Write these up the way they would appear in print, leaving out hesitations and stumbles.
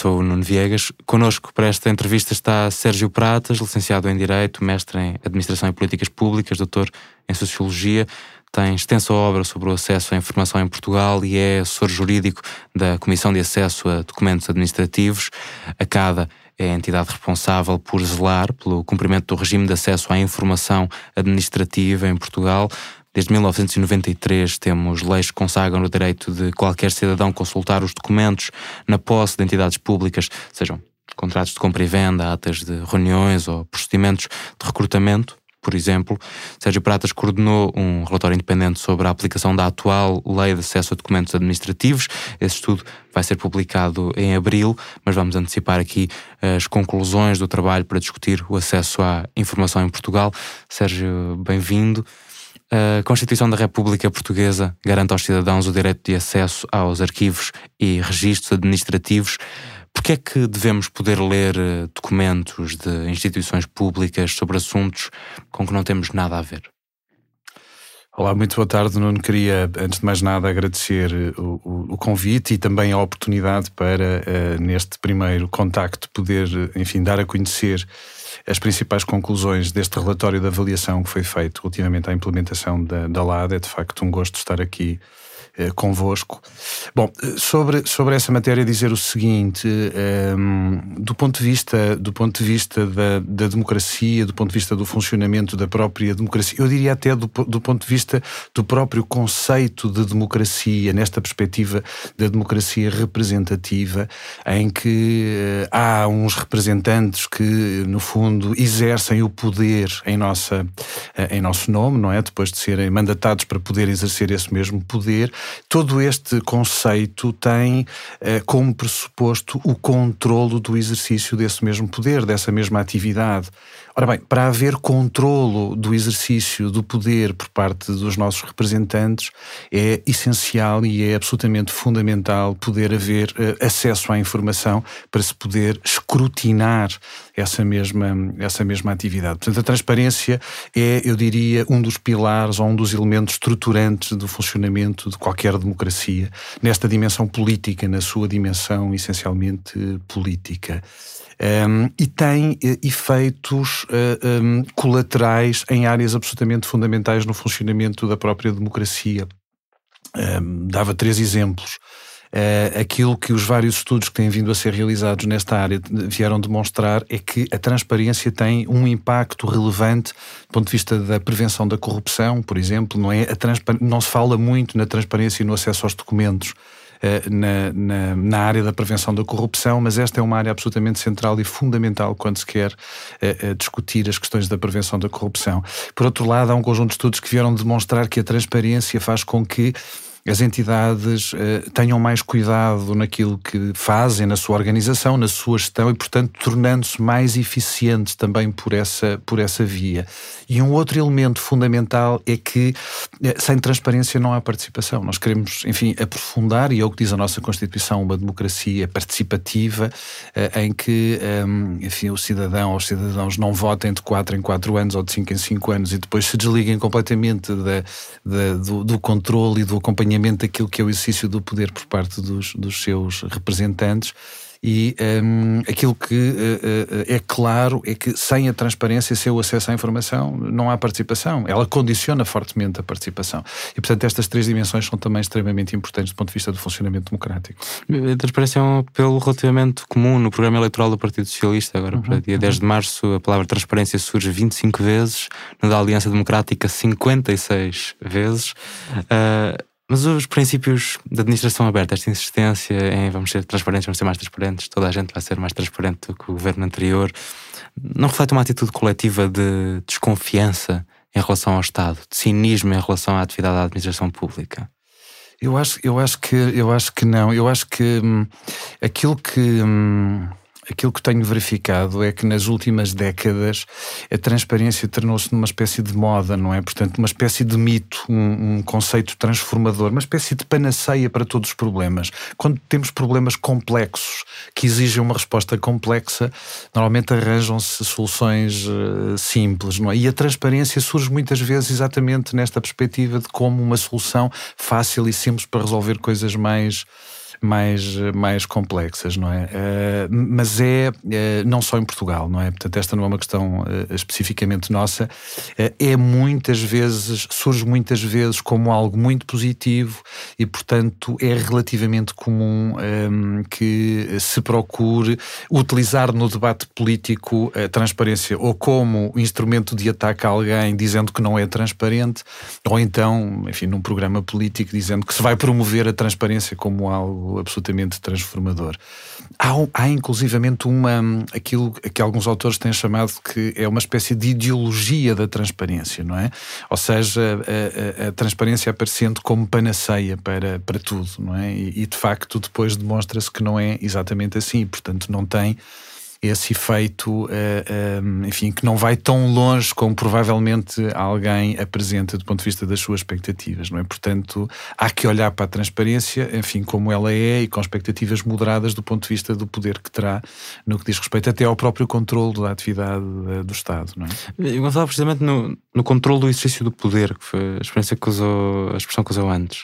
sou o Nuno Viegas. Connosco para esta entrevista está Sérgio Pratas, licenciado em Direito, mestre em Administração e Políticas Públicas, doutor em Sociologia. Tem extensa obra sobre o acesso à informação em Portugal e é assessor jurídico da Comissão de Acesso a Documentos Administrativos. A CADA é a entidade responsável por zelar pelo cumprimento do regime de acesso à informação administrativa em Portugal. Desde 1993 temos leis que consagram o direito de qualquer cidadão consultar os documentos na posse de entidades públicas, sejam contratos de compra e venda, atas de reuniões ou procedimentos de recrutamento. Por exemplo, Sérgio Pratas coordenou um relatório independente sobre a aplicação da atual Lei de Acesso a Documentos Administrativos. Esse estudo vai ser publicado em abril, mas vamos antecipar aqui as conclusões do trabalho para discutir o acesso à informação em Portugal. Sérgio, bem-vindo. A Constituição da República Portuguesa garante aos cidadãos o direito de acesso aos arquivos e registros administrativos. Porquê é que devemos poder ler documentos de instituições públicas sobre assuntos com que não temos nada a ver? Olá, muito boa tarde, Nuno. Queria, antes de mais nada, agradecer o convite e também a oportunidade para, neste primeiro contacto, poder, enfim, dar a conhecer as principais conclusões deste relatório de avaliação que foi feito relativamente à implementação da LAD. É de facto um gosto estar aqui convosco. Bom, sobre essa matéria dizer o seguinte, do ponto de vista da democracia, do ponto de vista do funcionamento da própria democracia, eu diria até do ponto de vista do próprio conceito de democracia, nesta perspectiva da democracia representativa, em que há uns representantes que, no fundo, exercem o poder em nosso nome, não é? Depois de serem mandatados para poder exercer esse mesmo poder. Todo este conceito tem como pressuposto o controlo do exercício desse mesmo poder, dessa mesma atividade. Ora bem, para haver controlo do exercício do poder por parte dos nossos representantes, é essencial e é absolutamente fundamental poder haver acesso à informação para se poder escrutinar essa mesma atividade. Portanto, a transparência é, eu diria, um dos pilares ou um dos elementos estruturantes do funcionamento de qualquer democracia, nesta dimensão política, na sua dimensão essencialmente política. E tem efeitos colaterais em áreas absolutamente fundamentais no funcionamento da própria democracia. Dava 3 exemplos. Aquilo que os vários estudos que têm vindo a ser realizados nesta área vieram demonstrar é que a transparência tem um impacto relevante do ponto de vista da prevenção da corrupção, por exemplo. Não se fala muito na transparência e no acesso aos documentos na área da prevenção da corrupção, mas esta é uma área absolutamente central e fundamental quando se quer discutir as questões da prevenção da corrupção. Por outro lado, há um conjunto de estudos que vieram demonstrar que a transparência faz com que as entidades tenham mais cuidado naquilo que fazem, na sua organização, na sua gestão e, portanto, tornando-se mais eficientes também por essa via. E um outro elemento fundamental é que sem transparência não há participação. Nós queremos, enfim, aprofundar, e é o que diz a nossa Constituição, uma democracia participativa em que, enfim, o cidadão ou os cidadãos não votem de 4 em 4 anos ou de 5 em 5 anos e depois se desliguem completamente do controle e do acompanhamento daquilo que é o exercício do poder por parte dos seus representantes. E aquilo que é claro é que sem a transparência, sem o acesso à informação, não há participação. Ela condiciona fortemente a participação. E, portanto, estas 3 dimensões são também extremamente importantes do ponto de vista do funcionamento democrático. A transparência é um apelo relativamente comum no programa eleitoral do Partido Socialista. Agora, para dia 10 de março, a palavra transparência surge 25 vezes, no da Aliança Democrática 56 vezes. Mas os princípios da administração aberta, esta insistência em vamos ser transparentes, vamos ser mais transparentes, toda a gente vai ser mais transparente do que o governo anterior, não reflete uma atitude coletiva de desconfiança em relação ao Estado, de cinismo em relação à atividade da administração pública? Eu acho que não. Eu acho que aquilo que tenho verificado é que nas últimas décadas a transparência tornou-se numa espécie de moda, não é? Portanto, uma espécie de mito, um conceito transformador, uma espécie de panaceia para todos os problemas. Quando temos problemas complexos que exigem uma resposta complexa, normalmente arranjam-se soluções simples, não é? E a transparência surge muitas vezes exatamente nesta perspectiva de como uma solução fácil e simples para resolver coisas mais mais complexas, não é? Mas não só em Portugal, não é? Portanto, esta não é uma questão especificamente nossa, surge muitas vezes como algo muito positivo e, portanto, é relativamente comum que se procure utilizar no debate político a transparência ou como instrumento de ataque a alguém dizendo que não é transparente, ou então, enfim, num programa político dizendo que se vai promover a transparência como algo absolutamente transformador. Há inclusivamente aquilo que alguns autores têm chamado que é uma espécie de ideologia da transparência, não é? Ou seja, a transparência aparecendo como panaceia para tudo, não é? E de facto depois demonstra-se que não é exatamente assim, portanto não tem esse efeito, enfim, que não vai tão longe como provavelmente alguém apresenta do ponto de vista das suas expectativas, não é? Portanto, há que olhar para a transparência, enfim, como ela é e com expectativas moderadas do ponto de vista do poder que terá no que diz respeito até ao próprio controle da atividade do Estado, não é? E Gonçalo, precisamente no controle do exercício do poder, que foi a expressão que usou antes.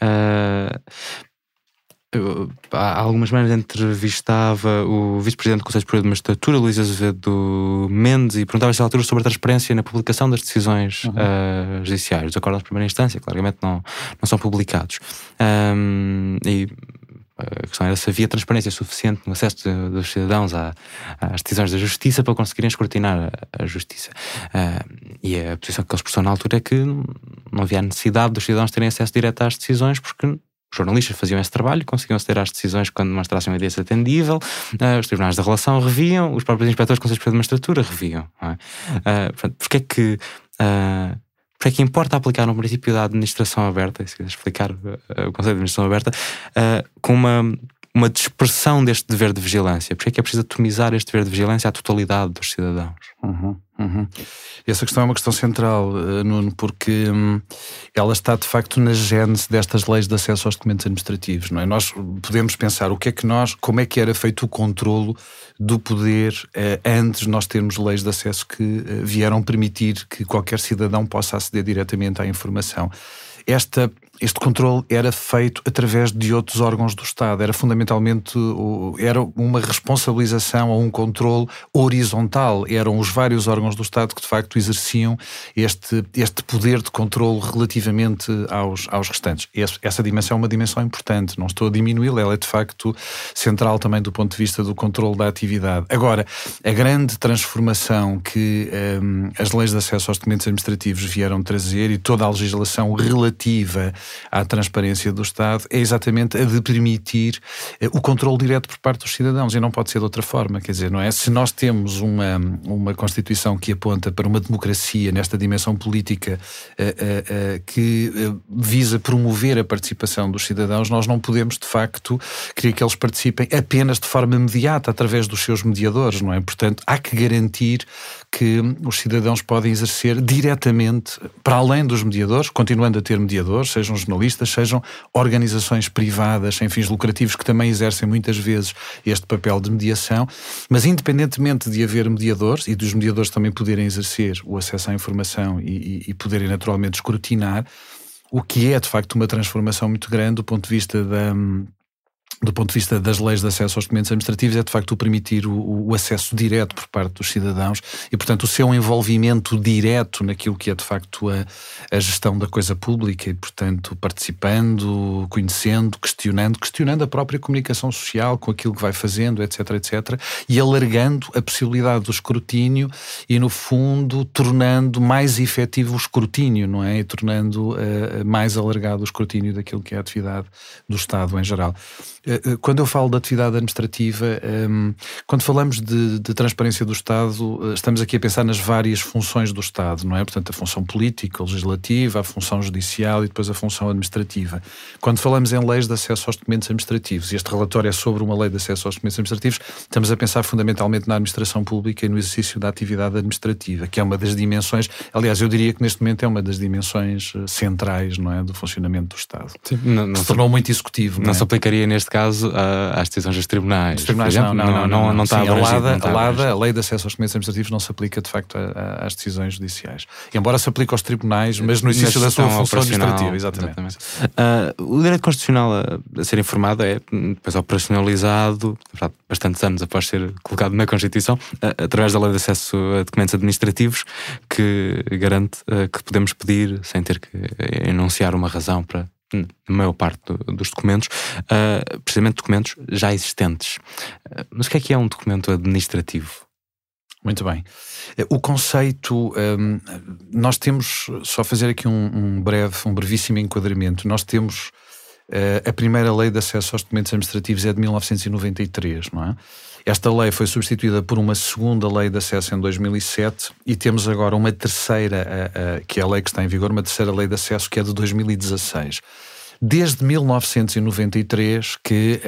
Há algumas semanas entrevistava o vice-presidente do Conselho Superior de Magistratura, Luís Azevedo Mendes, e perguntava nessa altura sobre a transparência na publicação das decisões judiciais. Os acordos de primeira instância, claramente, não são publicados. E a questão era se havia transparência suficiente no acesso dos cidadãos às decisões da Justiça para conseguirem escrutinar a Justiça. E a posição que ele expressou na altura é que não havia necessidade dos cidadãos terem acesso direto às decisões, porque os jornalistas faziam esse trabalho, conseguiam aceder às decisões quando demonstrassem uma evidência atendível, os tribunais da relação reviam, os próprios inspectores do Conselho Superior de Magistratura reviam. Portanto, porque é que importa aplicar um princípio da administração aberta, se quiser explicar o conceito de administração aberta, com uma dispersão deste dever de vigilância? Porque é que é preciso atomizar este dever de vigilância à totalidade dos cidadãos? Essa questão é uma questão central, Nuno, porque ela está de facto na gênese destas leis de acesso aos documentos administrativos, não é? Nós podemos pensar como é que era feito o controlo do poder antes de nós termos leis de acesso que vieram permitir que qualquer cidadão possa aceder diretamente à informação. Este controle era feito através de outros órgãos do Estado, era fundamentalmente uma responsabilização ou um controle horizontal, eram os vários órgãos do Estado que de facto exerciam este poder de controle relativamente aos restantes. Essa dimensão é uma dimensão importante, não estou a diminuí-la, ela é de facto central também do ponto de vista do controle da atividade. Agora, a grande transformação que as leis de acesso aos documentos administrativos vieram trazer e toda a legislação relativa à transparência do Estado é exatamente a de permitir o controle direto por parte dos cidadãos, e não pode ser de outra forma, quer dizer, não é? Se nós temos uma Constituição que aponta para uma democracia nesta dimensão política que visa promover a participação dos cidadãos, nós não podemos de facto querer que eles participem apenas de forma imediata através dos seus mediadores, não é? Portanto, há que garantir que os cidadãos podem exercer diretamente, para além dos mediadores, continuando a ter mediadores, sejam jornalistas, sejam organizações privadas sem fins lucrativos que também exercem muitas vezes este papel de mediação, mas independentemente de haver mediadores e dos mediadores também poderem exercer o acesso à informação e poderem naturalmente escrutinar, o que é de facto uma transformação muito grande do ponto de vista das leis de acesso aos documentos administrativos, é de facto o permitir o acesso direto por parte dos cidadãos e, portanto, o seu envolvimento direto naquilo que é de facto a gestão da coisa pública e, portanto, participando, conhecendo, questionando a própria comunicação social com aquilo que vai fazendo, etc, e alargando a possibilidade do escrutínio e, no fundo, tornando mais efetivo o escrutínio, não é? E tornando mais alargado o escrutínio daquilo que é a atividade do Estado em geral. Quando eu falo de atividade administrativa, quando falamos de transparência do Estado, estamos aqui a pensar nas várias funções do Estado, não é? Portanto, a função política, legislativa, a função judicial e depois a função administrativa. Quando falamos em leis de acesso aos documentos administrativos, e este relatório é sobre uma lei de acesso aos documentos administrativos, estamos a pensar fundamentalmente na administração pública e no exercício da atividade administrativa, que é uma das dimensões, aliás, eu diria que neste momento é uma das dimensões centrais, não é? Do funcionamento do Estado. Sim, se tornou muito executivo. Não se aplicaria neste caso caso às decisões dos tribunais. Os tribunais por exemplo, não está abrangido. A lei de acesso aos documentos administrativos não se aplica, de facto, às decisões judiciais. Embora se aplique aos tribunais, mas no exercício da sua função administrativa. Exatamente. O direito constitucional a ser informado é depois operacionalizado, bastantes anos após ser colocado na Constituição, através da lei de acesso a documentos administrativos, que garante que podemos pedir, sem ter que enunciar uma razão para, na maior parte dos documentos, precisamente documentos já existentes. Mas o que é um documento administrativo? Muito bem. O conceito, nós temos, só fazer aqui um brevíssimo enquadramento, nós temos a primeira lei de acesso aos documentos administrativos é de 1993, não é? Esta lei foi substituída por uma segunda lei de acesso em 2007 e temos agora uma terceira, que é a lei que está em vigor, uma terceira lei de acesso que é de 2016. Desde 1993 que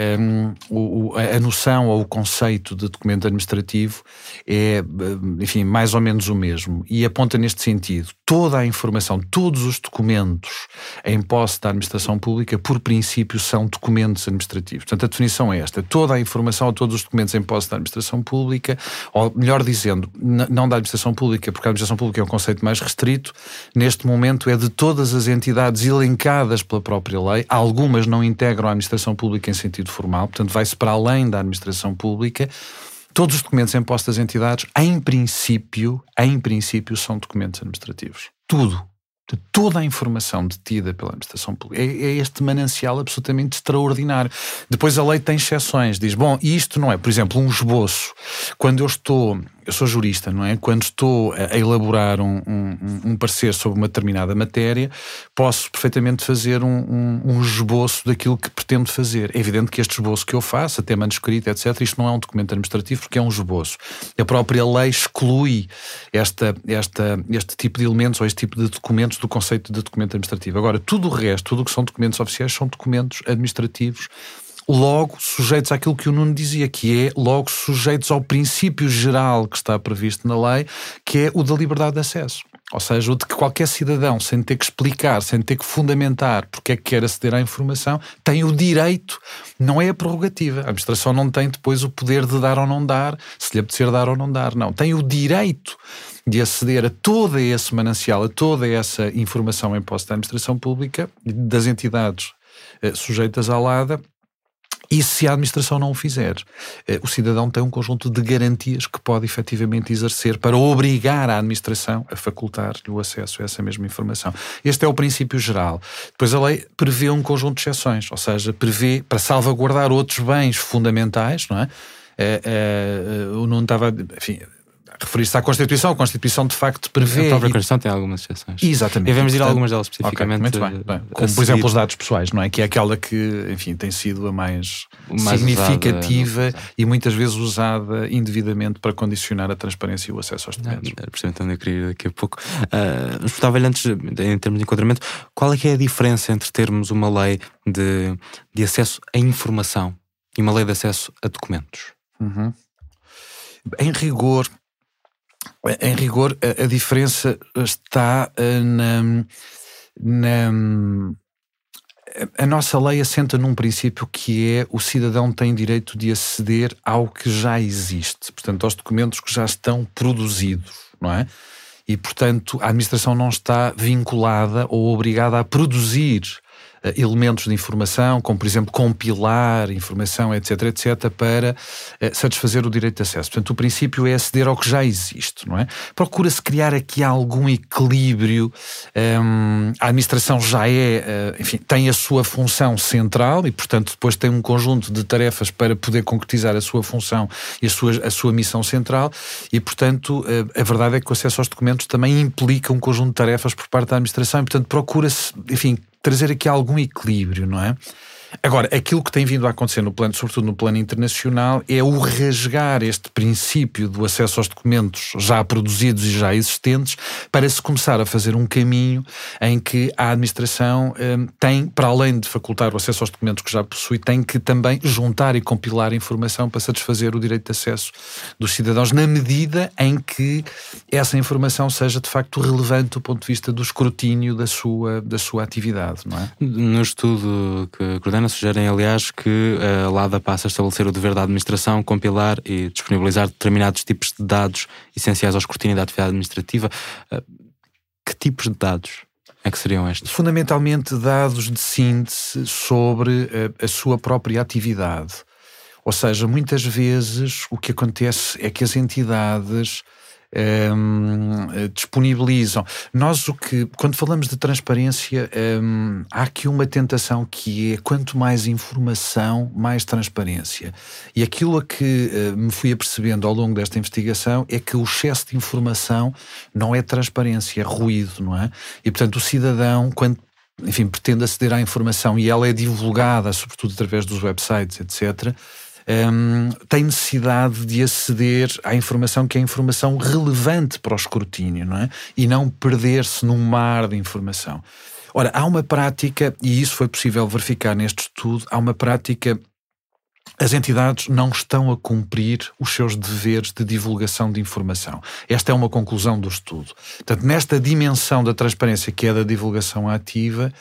a noção ou o conceito de documento administrativo é, enfim, mais ou menos o mesmo e aponta neste sentido. Toda a informação, todos os documentos em posse da administração pública, por princípio, são documentos administrativos. Portanto, a definição é esta. Toda a informação ou todos os documentos em posse da administração pública, ou melhor dizendo, não da administração pública, porque a administração pública é um conceito mais restrito, neste momento é de todas as entidades elencadas pela própria lei. Algumas não integram a administração pública em sentido formal, portanto vai-se para além da administração pública. Todos os documentos em posse das entidades, em princípio, são documentos administrativos. Tudo. Toda a informação detida pela administração pública é este manancial absolutamente extraordinário. Depois a lei tem exceções, diz, bom, isto não é, por exemplo, um esboço. Quando eu sou jurista, não é? Quando estou a elaborar um parecer sobre uma determinada matéria, posso perfeitamente fazer um esboço daquilo que pretendo fazer. É evidente que este esboço que eu faço, até manuscrito, etc., isto não é um documento administrativo porque é um esboço. A própria lei exclui este tipo de elementos ou este tipo de documentos do conceito de documento administrativo. Agora, tudo o resto, tudo o que são documentos oficiais, são documentos administrativos, logo sujeitos àquilo que o Nuno dizia, que é logo sujeitos ao princípio geral que está previsto na lei, que é o da liberdade de acesso. Ou seja, o de que qualquer cidadão, sem ter que explicar, sem ter que fundamentar porque é que quer aceder à informação, tem o direito, não é a prerrogativa. A administração não tem depois o poder de dar ou não dar, se lhe apetecer dar ou não dar, não. Tem o direito de aceder a todo esse manancial, a toda essa informação em posse da administração pública, das entidades sujeitas à LADA. E se a administração não o fizer, o cidadão tem um conjunto de garantias que pode efetivamente exercer para obrigar a administração a facultar-lhe o acesso a essa mesma informação. Este é o princípio geral. Depois a lei prevê um conjunto de exceções, ou seja, prevê para salvaguardar outros bens fundamentais, não é? O Nuno estava, enfim, referir-se à Constituição. A Constituição de facto prevê... A própria Constituição tem algumas exceções. Exatamente. E devemos ir a algumas delas especificamente. Okay, muito bem. Como por exemplo os dados pessoais, não é? Que é aquela que, enfim, tem sido a mais significativa usada, e muitas vezes usada indevidamente para condicionar a transparência e o acesso aos documentos. Era precisamente onde eu queria ir daqui a pouco. Mas estava antes, em termos de enquadramento, qual é que é a diferença entre termos uma lei de acesso à informação e uma lei de acesso a documentos? Uhum. Em rigor, a diferença está a nossa lei assenta num princípio que é o cidadão tem direito de aceder ao que já existe, portanto aos documentos que já estão produzidos, não é? E portanto a administração não está vinculada ou obrigada a produzir elementos de informação, como por exemplo compilar informação, etc, para satisfazer o direito de acesso. Portanto, o princípio é aceder ao que já existe, não é? Procura-se criar aqui algum equilíbrio. A administração já enfim, tem a sua função central e, portanto, depois tem um conjunto de tarefas para poder concretizar a sua função e a sua missão central e, portanto, a verdade é que o acesso aos documentos também implica um conjunto de tarefas por parte da administração e, portanto, procura-se, enfim, trazer aqui algum equilíbrio, não é? Agora, aquilo que tem vindo a acontecer no plano, sobretudo no plano internacional, é o rasgar este princípio do acesso aos documentos já produzidos e já existentes para se começar a fazer um caminho em que a administração tem, para além de facultar o acesso aos documentos que já possui, tem que também juntar e compilar informação para satisfazer o direito de acesso dos cidadãos na medida em que essa informação seja de facto relevante do ponto de vista do escrutínio da sua atividade, não é? No estudo que coordenamos, Helena sugerem, aliás, que a LADA passa a estabelecer o dever da administração, compilar e disponibilizar determinados tipos de dados essenciais ao escrutínio da atividade administrativa. Que tipos de dados é que seriam estes? Fundamentalmente dados de síntese sobre a sua própria atividade. Ou seja, muitas vezes o que acontece é que as entidades disponibilizam. Quando falamos de transparência, há aqui uma tentação que é quanto mais informação, mais transparência. E aquilo a que me fui apercebendo ao longo desta investigação é que o excesso de informação não é transparência, é ruído, não é? E portanto o cidadão, quando pretende aceder à informação e ela é divulgada, sobretudo através dos websites, etc., tem necessidade de aceder à informação que é informação relevante para o escrutínio, não é? E não perder-se num mar de informação. Ora, há uma prática, e isso foi possível verificar neste estudo, há uma prática. As entidades não estão a cumprir os seus deveres de divulgação de informação. Esta é uma conclusão do estudo. Portanto, nesta dimensão da transparência que é da divulgação ativa,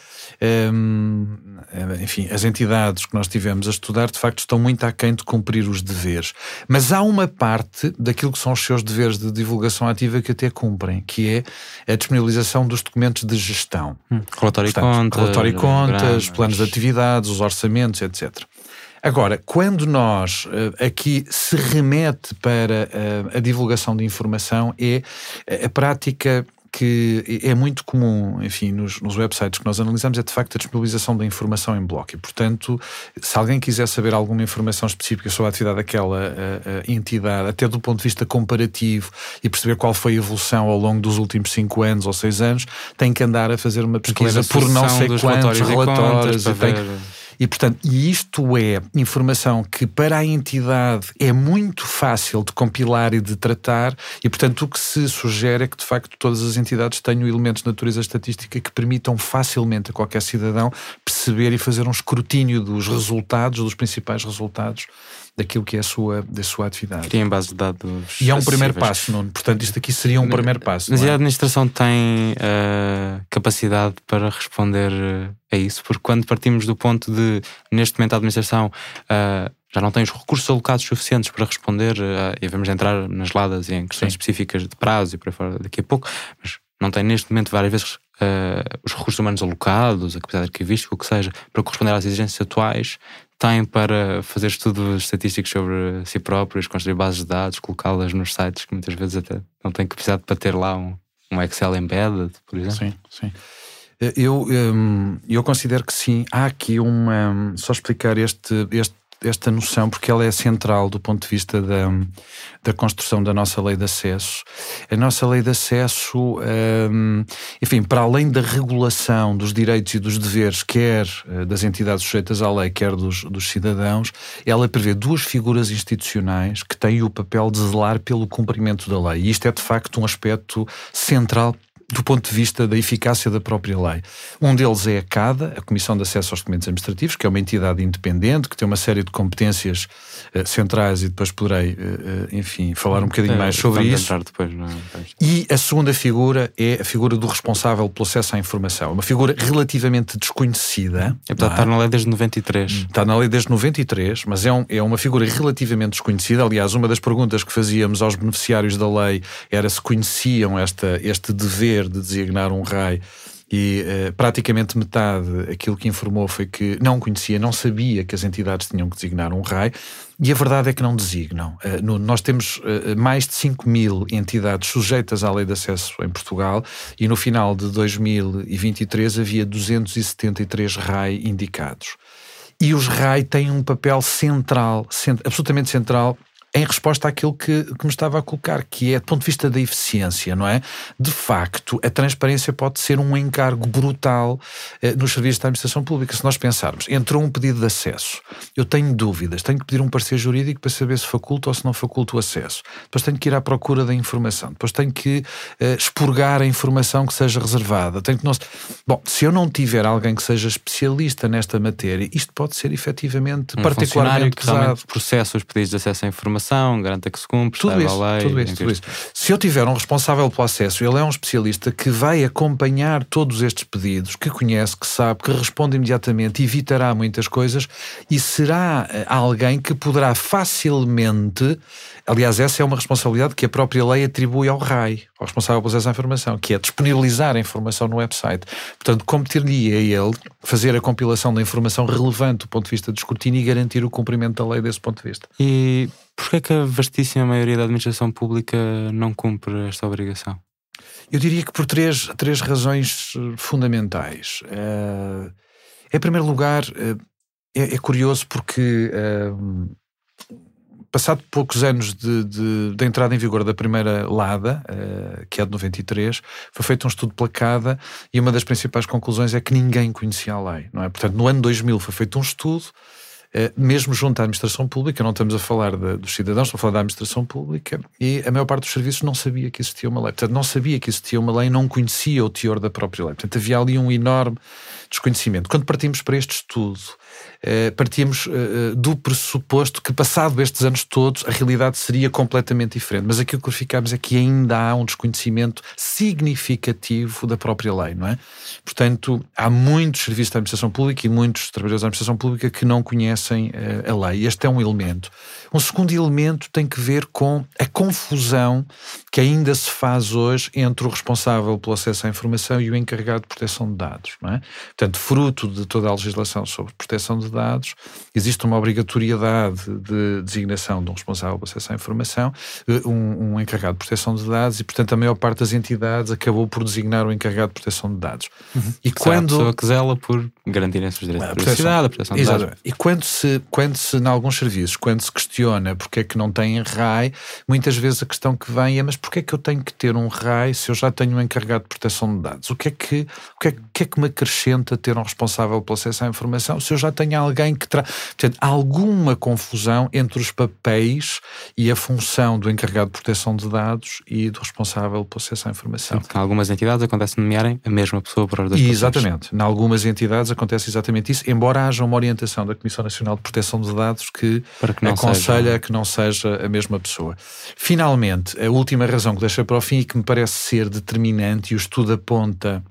as entidades que nós tivemos a estudar, de facto, estão muito aquém de cumprir os deveres. Mas há uma parte daquilo que são os seus deveres de divulgação ativa que até cumprem, que é a disponibilização dos documentos de gestão. Relatório e contas, planos de atividades, os orçamentos, etc. Agora, quando nós aqui se remete para a divulgação de informação, é a prática que é muito comum, nos websites que nós analisamos, é de facto a disponibilização da informação em bloco. E, portanto, se alguém quiser saber alguma informação específica sobre a atividade daquela entidade, até do ponto de vista comparativo, e perceber qual foi a evolução ao longo dos últimos 5 anos ou 6 anos, tem que andar a fazer uma pesquisa por não sei quantos relatórios. E, portanto, isto é informação que para a entidade é muito fácil de compilar e de tratar e, portanto, o que se sugere é que, de facto, todas as entidades tenham elementos de natureza estatística que permitam facilmente a qualquer cidadão perceber e fazer um escrutínio dos resultados, dos principais resultados daquilo que é da sua atividade. Cria em base de dados. E é um primeiro passo, Nuno. Portanto, isto aqui seria um primeiro passo. Mas a administração tem capacidade para responder a isso? Porque quando partimos do ponto de, neste momento, a administração já não tem os recursos alocados suficientes para responder, e vamos entrar nas LADAs e em questões específicas de prazo e para fora daqui a pouco, mas não tem neste momento várias vezes os recursos humanos alocados, a capacidade arquivística, o que seja, para corresponder às exigências atuais, tem para fazer estudos estatísticos sobre si próprios, construir bases de dados, colocá-las nos sites que muitas vezes até não têm capacidade para ter lá um Excel embedded, por exemplo. Sim. Eu considero que sim. Há aqui só explicar esta noção, porque ela é central do ponto de vista da construção da nossa lei de acesso. A nossa lei de acesso, para além da regulação dos direitos e dos deveres, quer das entidades sujeitas à lei, quer dos cidadãos, ela prevê 2 figuras institucionais que têm o papel de zelar pelo cumprimento da lei. E isto é, de facto, um aspecto central do ponto de vista da eficácia da própria lei. Um deles é a CADA, a Comissão de Acesso aos Documentos Administrativos, que é uma entidade independente, que tem uma série de competências centrais, e depois poderei, falar um bocadinho mais sobre isso. Depois, não é? E a segunda figura é a figura do responsável pelo acesso à informação. Uma figura relativamente desconhecida. Está na lei desde 93. Está na lei desde 93, mas é uma figura relativamente desconhecida. Aliás, uma das perguntas que fazíamos aos beneficiários da lei era se conheciam este dever de designar um RAI, e praticamente metade aquilo que informou foi que não conhecia, não sabia que as entidades tinham que designar um RAI, e a verdade é que não designam. Nós temos mais de 5.000 entidades sujeitas à lei de acesso em Portugal, e no final de 2023 havia 273 RAI indicados. E os RAI têm um papel central, absolutamente central, em resposta àquilo que me estava a colocar, que é do ponto de vista da eficiência, não é? De facto, a transparência pode ser um encargo brutal nos serviços da administração pública. Se nós pensarmos, entrou um pedido de acesso, eu tenho dúvidas, tenho que pedir um parecer jurídico para saber se faculto ou se não faculto o acesso. Depois tenho que ir à procura da informação. Depois tenho que expurgar a informação que seja reservada. Bom, se eu não tiver alguém que seja especialista nesta matéria, isto pode ser efetivamente particularmente pesado. Que realmente processa os pedidos de acesso à informação informação, garanta que se cumpre, tudo saiba isso, a lei. tudo isso. Se eu tiver um responsável pelo acesso, ele é um especialista que vai acompanhar todos estes pedidos, que conhece, que sabe, que responde imediatamente, evitará muitas coisas e será alguém que poderá facilmente, aliás, essa é uma responsabilidade que a própria lei atribui ao RAI, ao responsável pelo acesso à informação, que é disponibilizar a informação no website. Portanto, competir-lhe a ele fazer a compilação da informação relevante do ponto de vista de escrutínio e garantir o cumprimento da lei desse ponto de vista. E porquê é que a vastíssima maioria da administração pública não cumpre esta obrigação? Eu diria que por três razões fundamentais. Em primeiro lugar, é curioso porque passado poucos anos da entrada em vigor da primeira LADA, que é de 93, foi feito um estudo pela CADA e uma das principais conclusões é que ninguém conhecia a lei, não é? Portanto, no ano 2000 foi feito um estudo, mesmo junto à administração pública, não estamos a falar dos cidadãos, estamos a falar da administração pública, e a maior parte dos serviços não sabia que existia uma lei. Portanto, não sabia que existia uma lei, não conhecia o teor da própria lei. Portanto, havia ali um enorme desconhecimento. Quando partimos para este estudo, partimos do pressuposto que, passado estes anos todos, a realidade seria completamente diferente. Mas aquilo que verificamos é que ainda há um desconhecimento significativo da própria lei, não é? Portanto, há muitos serviços da administração pública e muitos trabalhadores da administração pública que não conhecem a lei. Este é um elemento. Um segundo elemento tem que ver com a confusão que ainda se faz hoje entre o responsável pelo acesso à informação e o encarregado de proteção de dados, não é? Portanto, fruto de toda a legislação sobre proteção de dados, existe uma obrigatoriedade de designação de um responsável pelo acesso à informação, um encarregado de proteção de dados, e, portanto, a maior parte das entidades acabou por designar o encarregado de proteção de dados. E quando a pessoa que zela por garantir esses direitos de privacidade, a proteção de dados. E quando se, em alguns serviços, quando se questiona porque é que não têm RAI, muitas vezes a questão que vem é: mas porque é que eu tenho que ter um RAI se eu já tenho um encarregado de proteção de dados? O que é que me acrescenta ter um responsável pelo acesso à informação se eu já tenho alguém que Portanto, há alguma confusão entre os papéis e a função do encarregado de proteção de dados e do responsável pelo acesso à informação. Em algumas entidades acontece nomearem a mesma pessoa para as duas pessoas. Exatamente. Em algumas entidades acontece exatamente isso, embora haja uma orientação da Comissão Nacional de Proteção de Dados que aconselha que não seja a mesma pessoa. Finalmente, a última razão que deixei para o fim e que me parece ser determinante, e o estudo aponta,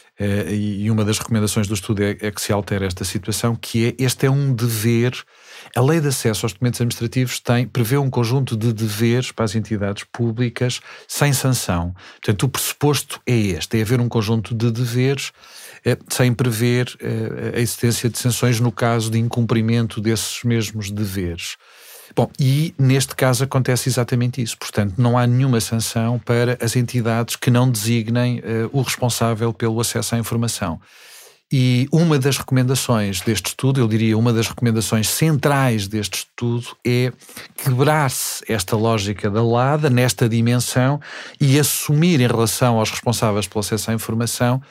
e uma das recomendações do estudo é que se altere esta situação, que é: este é um dever. A Lei de Acesso aos Documentos Administrativos prevê um conjunto de deveres para as entidades públicas sem sanção. Portanto, o pressuposto é este: é haver um conjunto de deveres sem prever a existência de sanções no caso de incumprimento desses mesmos deveres. Bom, e neste caso acontece exatamente isso. Portanto, não há nenhuma sanção para as entidades que não designem o responsável pelo acesso à informação. E uma das recomendações deste estudo, eu diria uma das recomendações centrais deste estudo, é quebrar-se esta lógica da LADA nesta dimensão e assumir em relação aos responsáveis pelo acesso à informação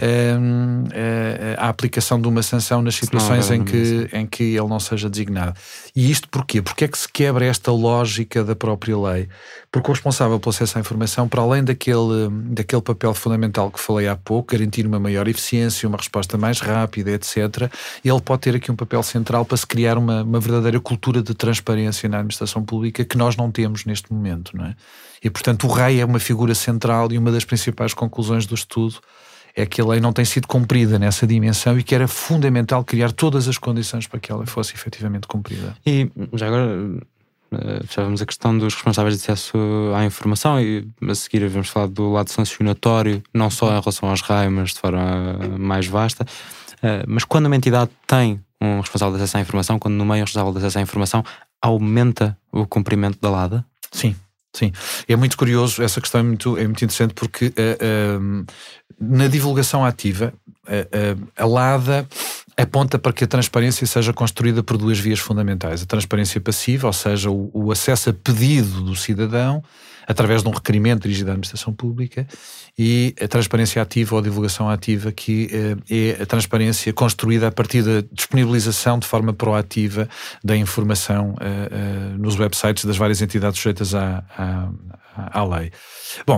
a aplicação de uma sanção nas situações em que ele não seja designado. E isto porquê? Porque é que se quebra esta lógica da própria lei? Porque o responsável pelo acesso à informação, para além daquele papel fundamental que falei há pouco, garantir uma maior eficiência, uma resposta mais rápida, etc., ele pode ter aqui um papel central para se criar uma verdadeira cultura de transparência na administração pública que nós não temos neste momento, não é? E, portanto, o RAI é uma figura central, e uma das principais conclusões do estudo é que a lei não tem sido cumprida nessa dimensão e que era fundamental criar todas as condições para que ela fosse efetivamente cumprida. E já agora fechávamos a questão dos responsáveis de acesso à informação, e a seguir vamos falar do lado sancionatório, não só em relação aos RAI, mas de forma mais vasta. Mas quando uma entidade tem um responsável de acesso à informação, quando nomeia um responsável de acesso à informação, aumenta o cumprimento da LADA? Sim. Sim, é muito curioso, essa questão é muito interessante, porque na divulgação ativa a LADA aponta para que a transparência seja construída por duas vias fundamentais: a transparência passiva, ou seja, o acesso a pedido do cidadão através de um requerimento dirigido à administração pública, e a transparência ativa ou a divulgação ativa, que é a transparência construída a partir da disponibilização de forma proativa da informação nos websites das várias entidades sujeitas à lei. Bom,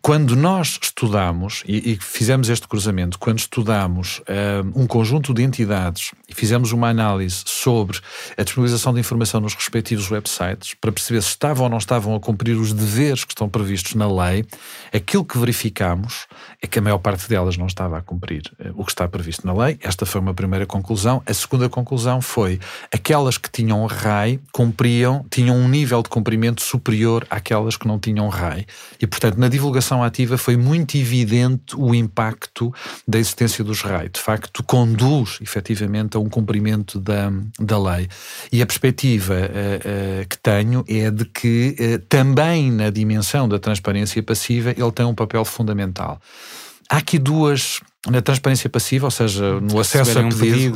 quando nós estudamos, e fizemos este cruzamento, quando estudamos um conjunto de entidades e fizemos uma análise sobre a disponibilização de informação nos respectivos websites, para perceber se estavam ou não estavam a cumprir os deveres que estão previstos na lei, aquilo que verificámos é que a maior parte delas não estava a cumprir o que está previsto na lei. Esta foi uma primeira conclusão. A segunda conclusão foi aquelas que tinham RAI tinham um nível de cumprimento superior àquelas que não tinham RAI. E, portanto, na divulgação ativa foi muito evidente o impacto da existência dos RAI. De facto, conduz efetivamente a um cumprimento da lei. E a perspectiva que tenho é de que também na dimensão da transparência passiva ele tem um papel fundamental. Há aqui na transparência passiva, ou seja, no acesso a pedido,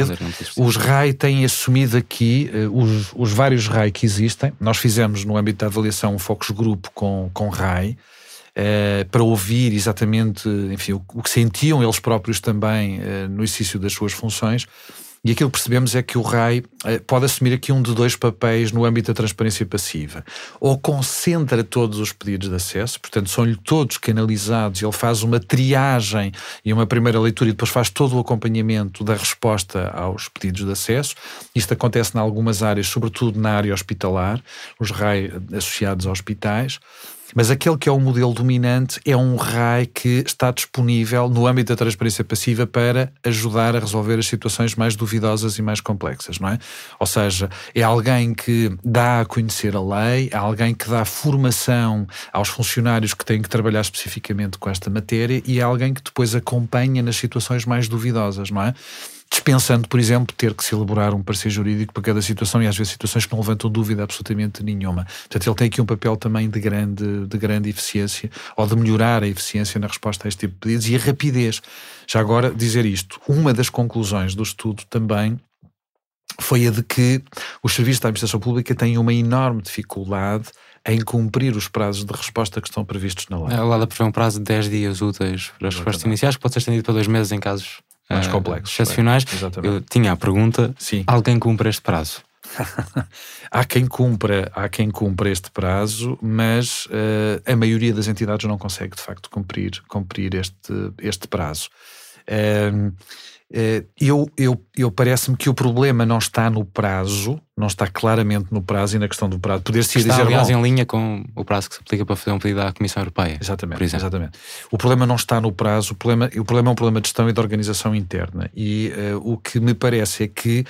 os RAI têm assumido aqui os vários RAI que existem. Nós fizemos no âmbito da avaliação um focus group com RAI, para ouvir exatamente, enfim, o que sentiam eles próprios também no exercício das suas funções. E aquilo que percebemos é que o RAI pode assumir aqui um de dois papéis no âmbito da transparência passiva. Ou concentra todos os pedidos de acesso, portanto são-lhe todos canalizados, ele faz uma triagem e uma primeira leitura e depois faz todo o acompanhamento da resposta aos pedidos de acesso. Isto acontece em algumas áreas, sobretudo na área hospitalar, os RAI associados a hospitais. Mas aquele que é o modelo dominante é um RAI que está disponível no âmbito da transparência passiva para ajudar a resolver as situações mais duvidosas e mais complexas, não é? Ou seja, é alguém que dá a conhecer a lei, é alguém que dá formação aos funcionários que têm que trabalhar especificamente com esta matéria e é alguém que depois acompanha nas situações mais duvidosas, não é? Dispensando, por exemplo, ter que se elaborar um parecer jurídico para cada situação e às vezes situações que não levantam dúvida absolutamente nenhuma. Portanto, ele tem aqui um papel também de grande eficiência, ou de melhorar a eficiência na resposta a este tipo de pedidos e a rapidez. Já agora, dizer isto, uma das conclusões do estudo também foi a de que os serviços da administração pública têm uma enorme dificuldade em cumprir os prazos de resposta que estão previstos na lei. A LADA prevê um prazo de 10 dias úteis para as respostas iniciais, que pode ser estendido para 2 meses em casos mais complexos, excepcionais. Eu tinha a pergunta: sim, alguém cumpre este prazo? Há quem cumpra este prazo, mas a maioria das entidades não consegue de facto cumprir este prazo. Eu parece-me que o problema não está no prazo, não está claramente no prazo e na questão do prazo. Poder-se está, dizer, aliás, em linha com o prazo que se aplica para fazer um pedido à Comissão Europeia. Exatamente. O problema não está no prazo, o problema é um problema de gestão e de organização interna. E o que me parece é que,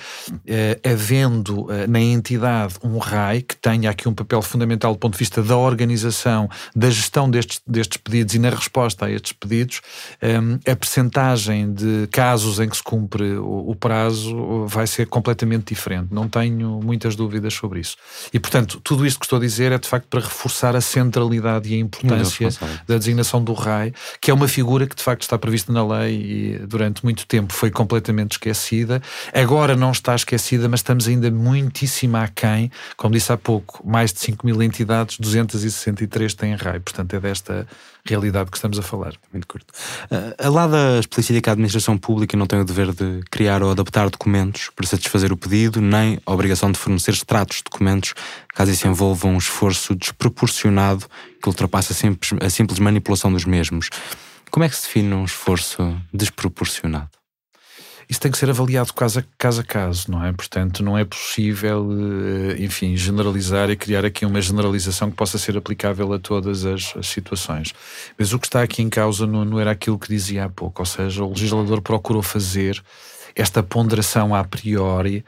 havendo na entidade um RAI que tenha aqui um papel fundamental do ponto de vista da organização, da gestão destes pedidos e na resposta a estes pedidos, a percentagem de casos em que se cumpre o prazo vai ser completamente diferente. Não tenho muitas dúvidas sobre isso. E, portanto, tudo isto que estou a dizer é, de facto, para reforçar a centralidade e a importância da designação do RAI, que é uma figura que, de facto, está prevista na lei e, durante muito tempo, foi completamente esquecida. Agora não está esquecida, mas estamos ainda muitíssimo aquém. Como disse há pouco, mais de 5.000 entidades, 263 têm RAI. Portanto, é desta realidade que estamos a falar. Muito curto. A LADA explicita que a administração pública não tem o dever de criar ou adaptar documentos para satisfazer o pedido, nem a obrigação de fornecer extratos de documentos, caso isso envolva um esforço desproporcionado que ultrapassa a simples manipulação dos mesmos. Como é que se define um esforço desproporcionado? Isso tem que ser avaliado caso a caso, não é? Portanto, não é possível, enfim, generalizar e criar aqui uma generalização que possa ser aplicável a todas as situações. Mas o que está aqui em causa não era aquilo que dizia há pouco, ou seja, o legislador procurou fazer esta ponderação a priori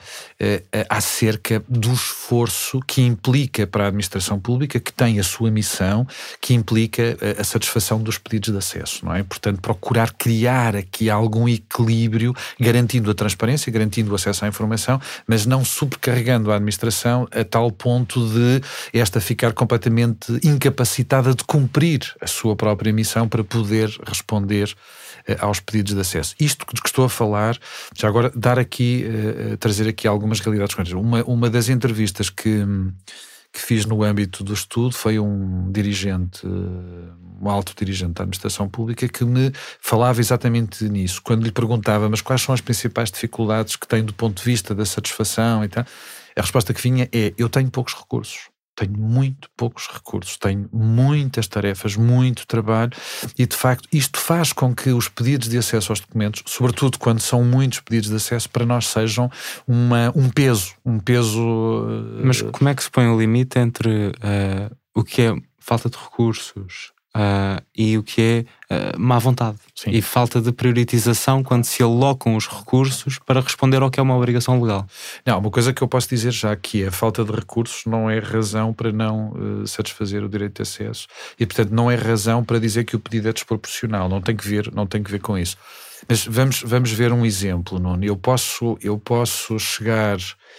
acerca do esforço que implica para a administração pública, que tem a sua missão, que implica a satisfação dos pedidos de acesso, não é? Portanto, procurar criar aqui algum equilíbrio, garantindo a transparência, garantindo o acesso à informação, mas não sobrecarregando a administração a tal ponto de esta ficar completamente incapacitada de cumprir a sua própria missão para poder responder aos pedidos de acesso. Isto que estou a falar, já agora trazer aqui algumas realidades. Uma das entrevistas que fiz no âmbito do estudo foi um alto dirigente da administração pública que me falava exatamente nisso. Quando lhe perguntava, mas quais são as principais dificuldades que tem do ponto de vista da satisfação e tal, a resposta que vinha é: eu tenho poucos recursos. tenho muito poucos recursos, tenho muitas tarefas, muito trabalho e, de facto, isto faz com que os pedidos de acesso aos documentos, sobretudo quando são muitos pedidos de acesso, para nós sejam um peso. Mas como é que se põe o limite entre o que é falta de recursos e o que é má vontade? Sim. E falta de priorização quando se alocam os recursos para responder ao que é uma obrigação legal? Não, uma coisa que eu posso dizer já que a falta de recursos não é razão para não satisfazer o direito de acesso e, portanto, não é razão para dizer que o pedido é desproporcional. Não tem que ver com isso. Mas vamos ver um exemplo, Nuno. Eu posso chegar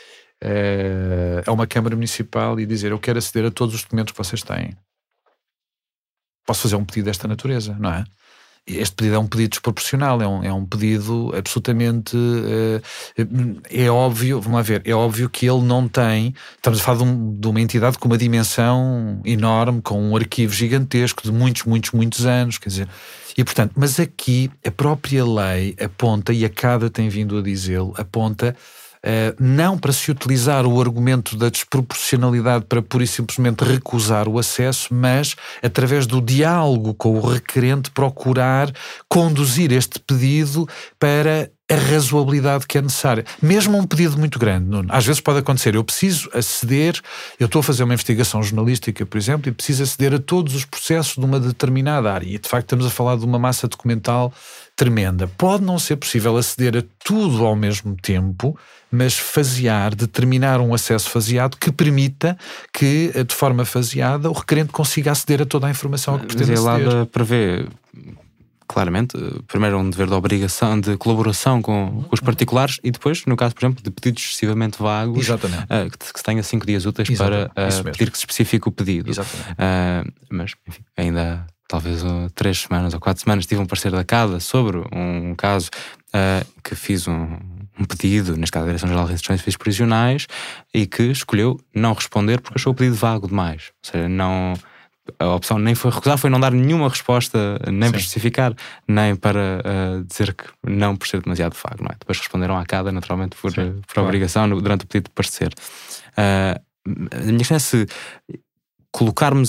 a uma Câmara Municipal e dizer: eu quero aceder a todos os documentos que vocês têm. Posso fazer um pedido desta natureza, não é? Este pedido é um pedido desproporcional, é um pedido absolutamente... é óbvio, vamos lá ver, é óbvio que ele não tem... Estamos a falar de uma entidade com uma dimensão enorme, com um arquivo gigantesco de muitos anos, quer dizer... E, portanto, mas aqui a própria lei aponta, e a CADA tem vindo a dizê-lo, aponta... não para se utilizar o argumento da desproporcionalidade para pura e simplesmente recusar o acesso, mas através do diálogo com o requerente procurar conduzir este pedido para a razoabilidade que é necessária. Mesmo um pedido muito grande, Nuno. Às vezes pode acontecer, eu preciso aceder, eu estou a fazer uma investigação jornalística, por exemplo, e preciso aceder a todos os processos de uma determinada área. E de facto estamos a falar de uma massa documental tremenda. Pode não ser possível aceder a tudo ao mesmo tempo, mas determinar um acesso faseado que permita que, de forma faseada, o requerente consiga aceder a toda a informação a que pretende aceder. Mas a prevê claramente, primeiro um dever de obrigação, de colaboração com os particulares e depois, no caso, por exemplo, de pedidos excessivamente vagos, que se tenha 5 dias úteis para pedir que se especifique o pedido. Mas, enfim, ainda talvez 3 semanas ou 4 semanas tive um parecer da CADA sobre um caso que fiz um pedido, neste caso a Direção-Geral de Restrições e Serviços Prisionais, e que escolheu não responder porque achou o pedido vago demais. Ou seja, a opção nem foi recusar, foi não dar nenhuma resposta, nem para justificar, nem para dizer que não, por ser demasiado vago, não é? Depois responderam à CADA, naturalmente, por obrigação, durante o pedido de parecer. A minha questão é se colocarmos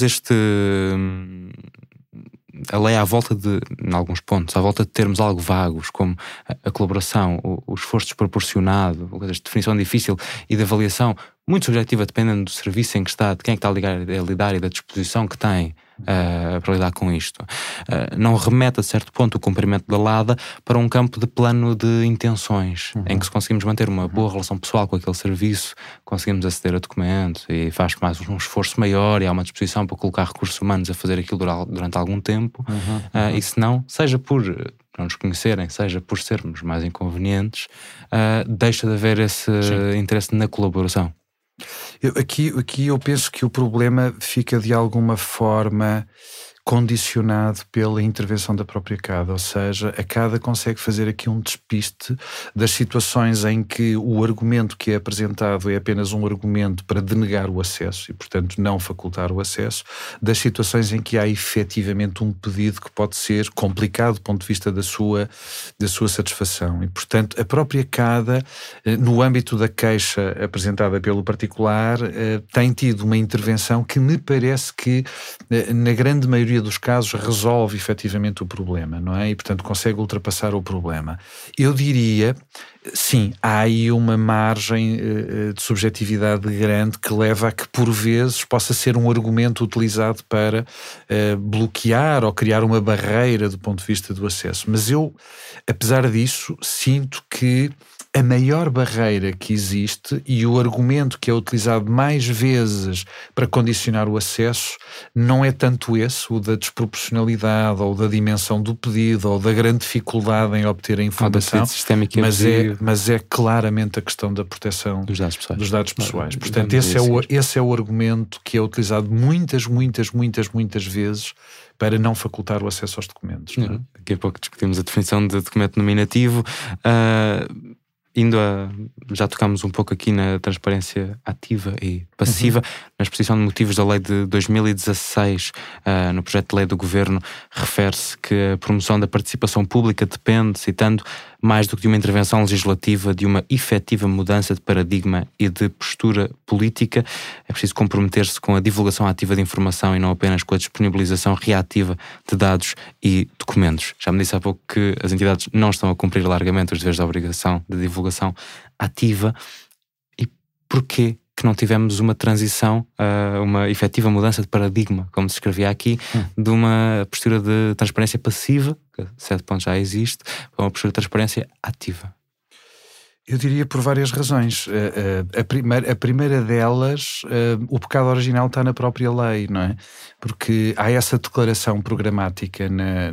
a lei à volta de, em alguns pontos, à volta de termos algo vagos, como a colaboração, o esforço desproporcionado, a definição difícil e de avaliação muito subjetiva, dependendo do serviço em que está, de quem é que está a lidar e da disposição que tem para lidar com isto. Não remete a certo ponto o cumprimento da LADA para um campo de plano de intenções, em que se conseguimos manter uma boa relação pessoal com aquele serviço, conseguimos aceder a documentos e faz mais um esforço maior e há uma disposição para colocar recursos humanos a fazer aquilo durante algum tempo. E se não, seja por não nos conhecerem, seja por sermos mais inconvenientes, deixa de haver esse interesse na colaboração. Aqui eu penso que o problema fica de alguma forma condicionado pela intervenção da própria CADA, ou seja, a CADA consegue fazer aqui um despiste das situações em que o argumento que é apresentado é apenas um argumento para denegar o acesso e, portanto, não facultar o acesso, das situações em que há efetivamente um pedido que pode ser complicado do ponto de vista da sua satisfação. E, portanto, a própria CADA, no âmbito da queixa apresentada pelo particular, tem tido uma intervenção que me parece que, na grande maioria dos casos, resolve efetivamente o problema, não é? E, portanto, consegue ultrapassar o problema. Eu diria, sim, há aí uma margem de subjetividade grande que leva a que, por vezes, possa ser um argumento utilizado para bloquear ou criar uma barreira do ponto de vista do acesso. Mas eu, apesar disso, sinto que a maior barreira que existe e o argumento que é utilizado mais vezes para condicionar o acesso não é tanto esse, o da desproporcionalidade ou da dimensão do pedido ou da grande dificuldade em obter a informação, mas é claramente a questão da proteção dos dados pessoais. Portanto, esse é o argumento que é utilizado muitas vezes para não facultar o acesso aos documentos. Daqui a pouco discutimos a definição de documento nominativo. Já tocámos um pouco aqui na transparência ativa e passiva, na exposição de motivos da lei de 2016, no projeto de lei do Governo, refere-se que a promoção da participação pública depende, citando, mais do que de uma intervenção legislativa, de uma efetiva mudança de paradigma e de postura política. É preciso comprometer-se com a divulgação ativa de informação e não apenas com a disponibilização reativa de dados e documentos. Já me disse há pouco que as entidades não estão a cumprir largamente os deveres da obrigação de divulgação ativa. E porquê que não tivemos uma transição, uma efetiva mudança de paradigma, como se escrevia aqui, de uma postura de transparência passiva, que a 7 pontos já existe, para uma postura de transparência ativa? Eu diria por várias razões. A primeira delas, o pecado original está na própria lei, não é? Porque há essa declaração programática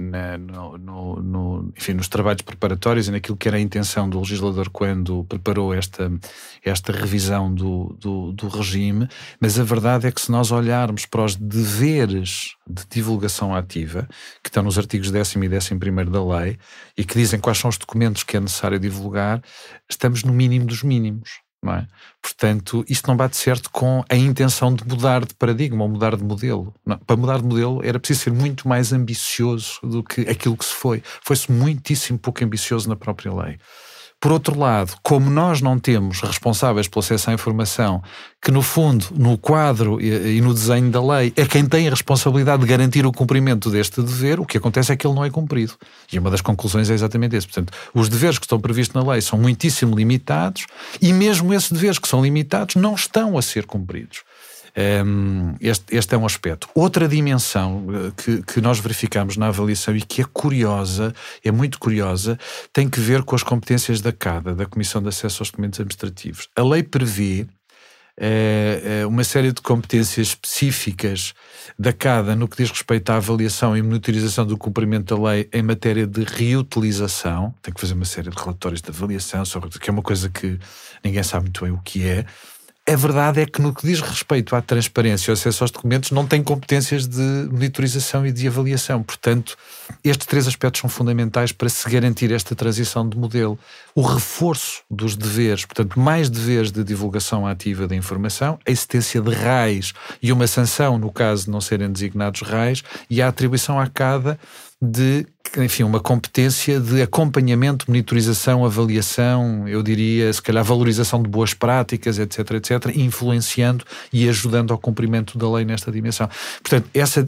enfim, nos trabalhos preparatórios e naquilo que era a intenção do legislador quando preparou esta revisão do regime, mas a verdade é que se nós olharmos para os deveres de divulgação ativa, que estão nos artigos 10º e 11º da lei, e que dizem quais são os documentos que é necessário divulgar, estamos no mínimo dos mínimos, não é? Portanto, isto não bate certo com a intenção de mudar de paradigma ou mudar de modelo. Não, para mudar de modelo era preciso ser muito mais ambicioso do que aquilo que se foi. Foi-se muitíssimo pouco ambicioso na própria lei. Por outro lado, como nós não temos responsáveis pelo acesso à informação, que no fundo, no quadro e no desenho da lei, é quem tem a responsabilidade de garantir o cumprimento deste dever, o que acontece é que ele não é cumprido. E uma das conclusões é exatamente esse. Portanto, os deveres que estão previstos na lei são muitíssimo limitados e mesmo esses deveres que são limitados não estão a ser cumpridos. Este é um aspecto. Outra dimensão que nós verificamos na avaliação e que é curiosa, é muito curiosa, tem que ver com as competências da CADA, da Comissão de Acesso aos Documentos Administrativos. A lei prevê uma série de competências específicas da CADA no que diz respeito à avaliação e monitorização do cumprimento da lei em matéria de reutilização. Tem que fazer uma série de relatórios de avaliação, que é uma coisa que ninguém sabe muito bem o que é. A verdade é que no que diz respeito à transparência e ao acesso aos documentos não tem competências de monitorização e de avaliação. Portanto, estes 3 aspectos são fundamentais para se garantir esta transição de modelo. O reforço dos deveres, portanto, mais deveres de divulgação ativa da informação, a existência de RAIs e uma sanção no caso de não serem designados RAIs e a atribuição à CADA de, enfim, uma competência de acompanhamento, monitorização, avaliação, eu diria, se calhar valorização de boas práticas, etc, etc, influenciando e ajudando ao cumprimento da lei nesta dimensão. Portanto,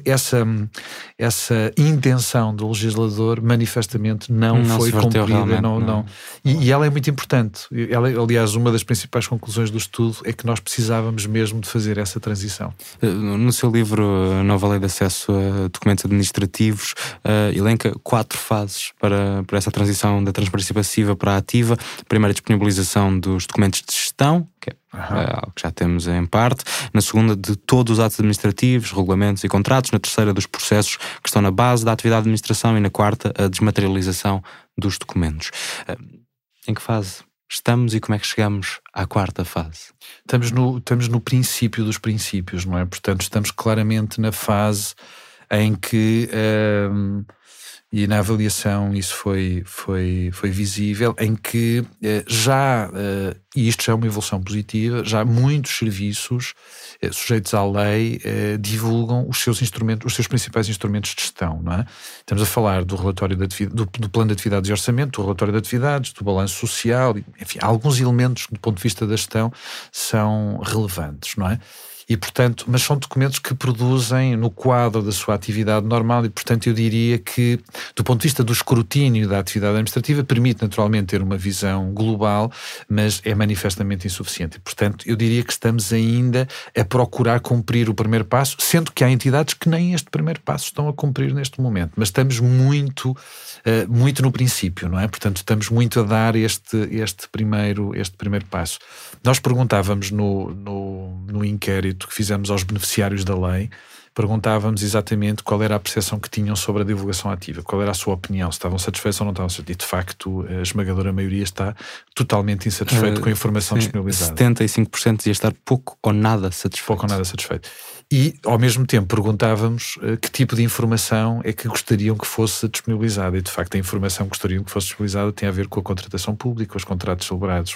essa intenção do legislador manifestamente não foi cumprida. Não. E ela é muito importante. Aliás, uma das principais conclusões do estudo é que nós precisávamos mesmo de fazer essa transição. No seu livro Nova Lei de Acesso a Documentos Administrativos, elenca 4 fases para essa transição da transparência passiva para a ativa. A primeira, a disponibilização dos documentos de gestão, que é algo que já temos em parte. Na segunda, de todos os atos administrativos, regulamentos e contratos. Na terceira, dos processos que estão na base da atividade de administração. E na quarta, a desmaterialização dos documentos. Em que fase estamos e como é que chegamos à quarta fase? Estamos no princípio dos princípios, não é? Portanto, estamos claramente na fase em que, e na avaliação isso foi visível, em que e isto já é uma evolução positiva, já muitos serviços sujeitos à lei divulgam os seus principais instrumentos de gestão, não é? Estamos a falar do relatório do plano de atividades e orçamento, do relatório de atividades, do balanço social, enfim, alguns elementos do ponto de vista da gestão são relevantes, não é? E, portanto, mas são documentos que produzem no quadro da sua atividade normal e, portanto, eu diria que, do ponto de vista do escrutínio da atividade administrativa, permite naturalmente ter uma visão global, mas é manifestamente insuficiente. E, portanto, eu diria que estamos ainda a procurar cumprir o primeiro passo, sendo que há entidades que nem este primeiro passo estão a cumprir neste momento, mas estamos muito no princípio, não é? Portanto, estamos muito a dar este primeiro passo. Nós perguntávamos no inquérito que fizemos aos beneficiários da lei, perguntávamos exatamente qual era a percepção que tinham sobre a divulgação ativa, qual era a sua opinião, se estavam satisfeitos ou não estavam satisfeitos. E, de facto, a esmagadora maioria está totalmente insatisfeito com a informação disponibilizada. 75% dizia estar pouco ou nada satisfeito. Pouco ou nada satisfeito. E, ao mesmo tempo, perguntávamos que tipo de informação é que gostariam que fosse disponibilizada. E, de facto, a informação que gostariam que fosse disponibilizada tem a ver com a contratação pública, os contratos celebrados